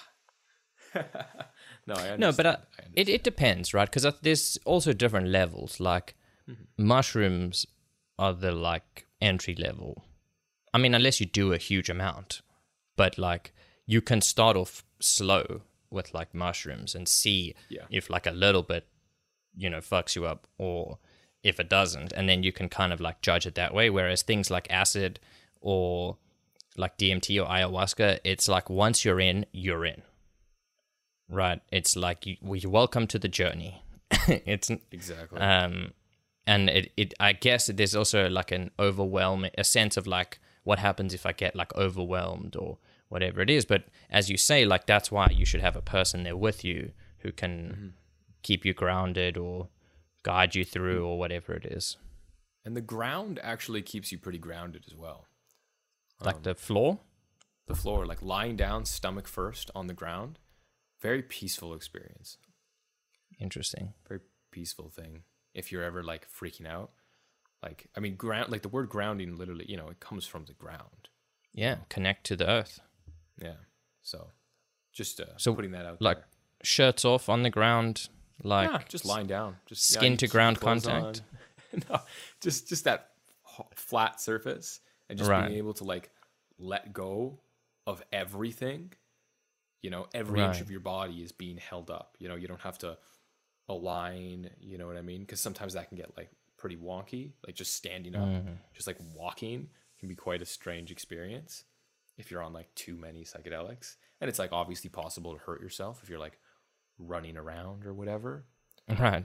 no, I understand. No, but I understand. it depends, right? Because there's also different levels. Like mushrooms are the like entry level. I mean, unless you do a huge amount, but like you can start off slow with like mushrooms and see Yeah. if like a little bit, fucks you up, or if it doesn't, and then you can kind of like judge it that way. Whereas things like acid or like DMT or ayahuasca, it's like once you're in, you're in. Right? It's like you're welcome to the journey. It's Exactly. and it I guess there's also like a sense of like what happens if I get like overwhelmed or whatever it is. But as you say, like that's why you should have a person there with you who can keep you grounded or guide you through or whatever it is. And the ground actually keeps you pretty grounded as well. Like the floor? The floor, like lying down, stomach first on the ground, very peaceful experience. Interesting. Very peaceful thing. If you're ever like freaking out, Like, I mean, ground, like the word grounding literally, you know, it comes from the ground. Yeah, connect to the earth. Yeah. So just So, putting that out like there. shirts off on the ground, like Yeah, just lying down. Just skin you to keep ground clothes contact. on. No, just that flat surface and just Right. being able to like let go of everything. You know, every inch Right. of your body is being held up. You know, you don't have to align, you know what I mean? Because sometimes that can get like pretty wonky. Like just standing up, just like walking can be quite a strange experience if you're on like too many psychedelics. And it's like obviously possible to hurt yourself if you're like running around or whatever. Right.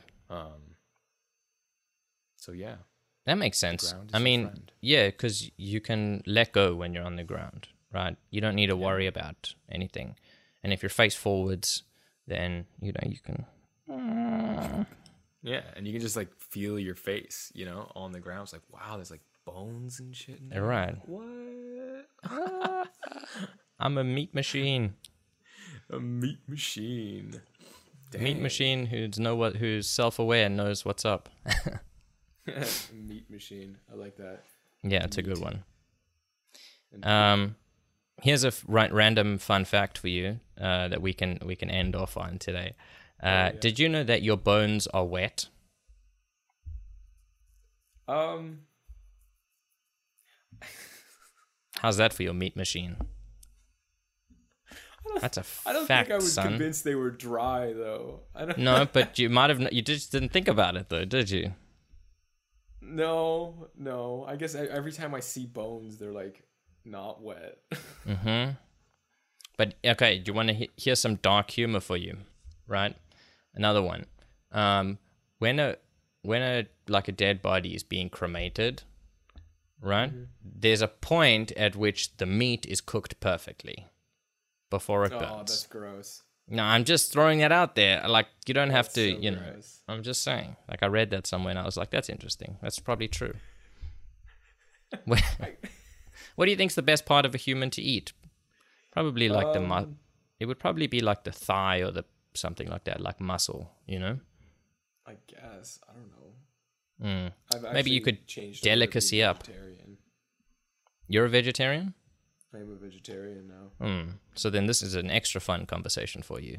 So yeah, That makes sense. ground is I your mean, friend. yeah, because you can let go when you're on the ground, right? You don't need to worry about anything. And if you're face forwards, then, you know, you can... Yeah, and you can just like feel your face, you know, on the ground. It's like, wow, there's like bones and shit in there. Right. What? I'm a meat machine. A meat machine. Meat machine who's self-aware and knows what's up. Meat machine. I like that. Yeah, it's a good one. And Here's a random fun fact for you that we can end off on today. Did you know that your bones are wet? How's that for your meat machine? That's a I don't fact, think I was son. convinced they were dry though. I don't. No, but you might have. You just didn't think about it though, did you? No. I guess every time I see bones, they're like not wet. But okay, do you want to hear some dark humor for you? Right, another one. When a like a dead body is being cremated, right? There's a point at which the meat is cooked perfectly before it burns. Oh, that's gross. No, I'm just throwing that out there. Like, you don't have That's to, so you know. gross. I'm just saying. Like, I read that somewhere and I was like, that's interesting. That's probably true. what do you think's the best part of a human to eat? Probably like it would probably be like the thigh or the something like that, like muscle, you know? I guess. I don't know. I've Maybe you actually could changed over to delicacy being up. vegetarian. You're a vegetarian? I'm a vegetarian now. So then this is an extra fun conversation for you.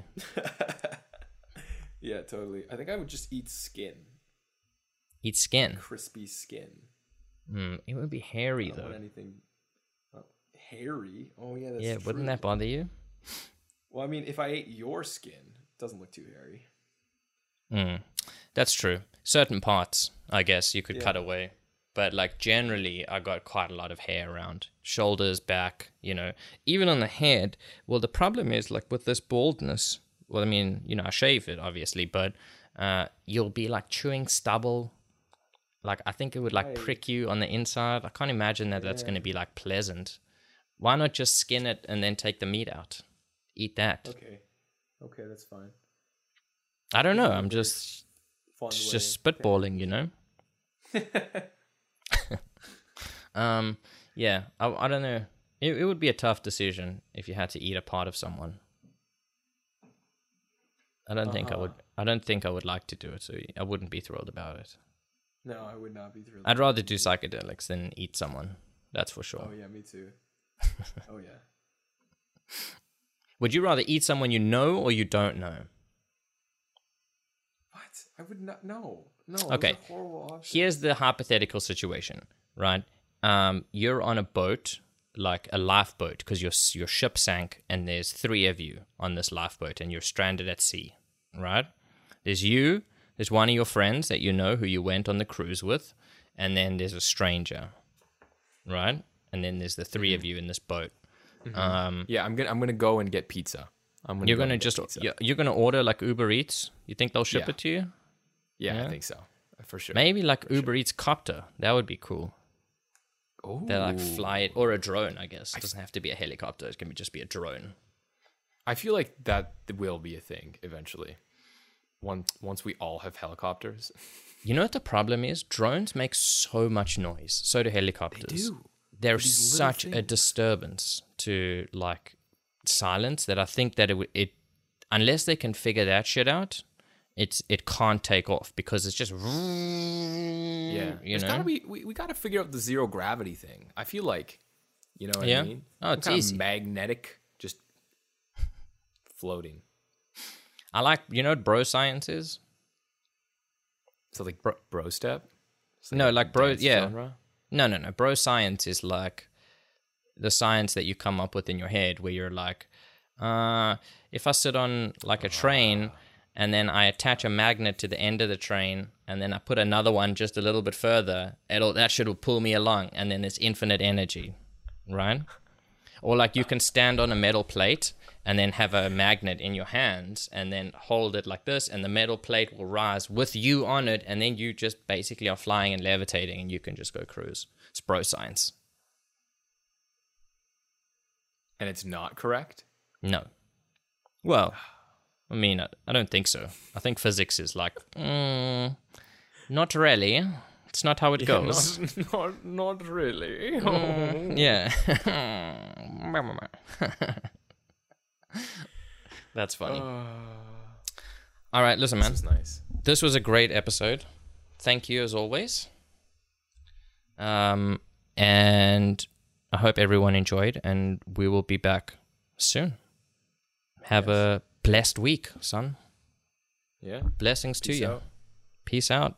Yeah, totally. I think I would just eat skin. Eat skin. Crispy skin. It would be hairy, I don't want though. anything hairy. Oh yeah, that's Yeah, true. wouldn't that bother you? Well, I mean, if I ate your skin, it doesn't look too hairy. That's true. Certain parts, I guess, you could cut away. But, like, generally, I got quite a lot of hair around. Shoulders, back, you know. Even on the head. Well, the problem is, like, with this baldness, well, I mean, you know, I shave it, obviously, but you'll be, like, chewing stubble. Like, I think it would, like, prick you on the inside. I can't imagine that that's going to be, like, pleasant. Why not just skin it and then take the meat out? Eat that. Okay, that's fine. I don't know. I'm just Fun way. spitballing, you know? Yeah, I don't know. It would be a tough decision if you had to eat a part of someone. I don't think I would like to do it, so I wouldn't be thrilled about it. No, I would not be thrilled. I'd rather do psychedelics than eat someone. That's for sure. Oh yeah, me too. Oh yeah. Would you rather eat someone you know or you don't know? What? I would not. No. Okay. Those are horrible options. Here's the hypothetical situation, right? You're on a boat, like a lifeboat, because your ship sank, and there's 3 of you on this lifeboat, and you're stranded at sea, right? There's you, there's one of your friends that you know who you went on the cruise with, and then there's a stranger, right? And then there's the 3 of you in this boat. Yeah, I'm gonna go and get pizza. You're gonna order like Uber Eats. You think they'll ship Yeah. it to you? Yeah, I think so. For sure. Maybe like Uber Eats copter. That would be cool. Oh. They like fly it, or a drone, I guess. It doesn't have to be a helicopter. It can just be a drone. I feel like that will be a thing eventually. Once we all have helicopters. You know what the problem is? Drones make so much noise. So do helicopters. They do. They're these little such a things. disturbance to like silence that I think that it unless they can figure that shit out, it can't take off because it's just Yeah, you there's know. gotta be. We gotta figure out the zero gravity thing. I feel like, you know what Yeah. I mean? Oh, it's Kind of easy. magnetic, just floating. I like, you know what bro science is? So like bro step. It's No, a like bro, dance yeah. genre? No. Bro science is like the science that you come up with in your head where you're like, if I sit on like a train and then I attach a magnet to the end of the train and then I put another one just a little bit further, that shit will pull me along, and then there's infinite energy, right? Or like you can stand on a metal plate and then have a magnet in your hands and then hold it like this, and the metal plate will rise with you on it, and then you just basically are flying and levitating and you can just go cruise. It's bro science. And it's not correct. No. Well, I mean, I don't think so. I think physics is like, not really. It's not how it goes. Not really. Yeah. That's funny. All right, listen, man. This is nice. This was a great episode. Thank you as always. And I hope everyone enjoyed, and we will be back soon. Have a blessed week, son. Yeah. Blessings to Peace you. out. Peace out.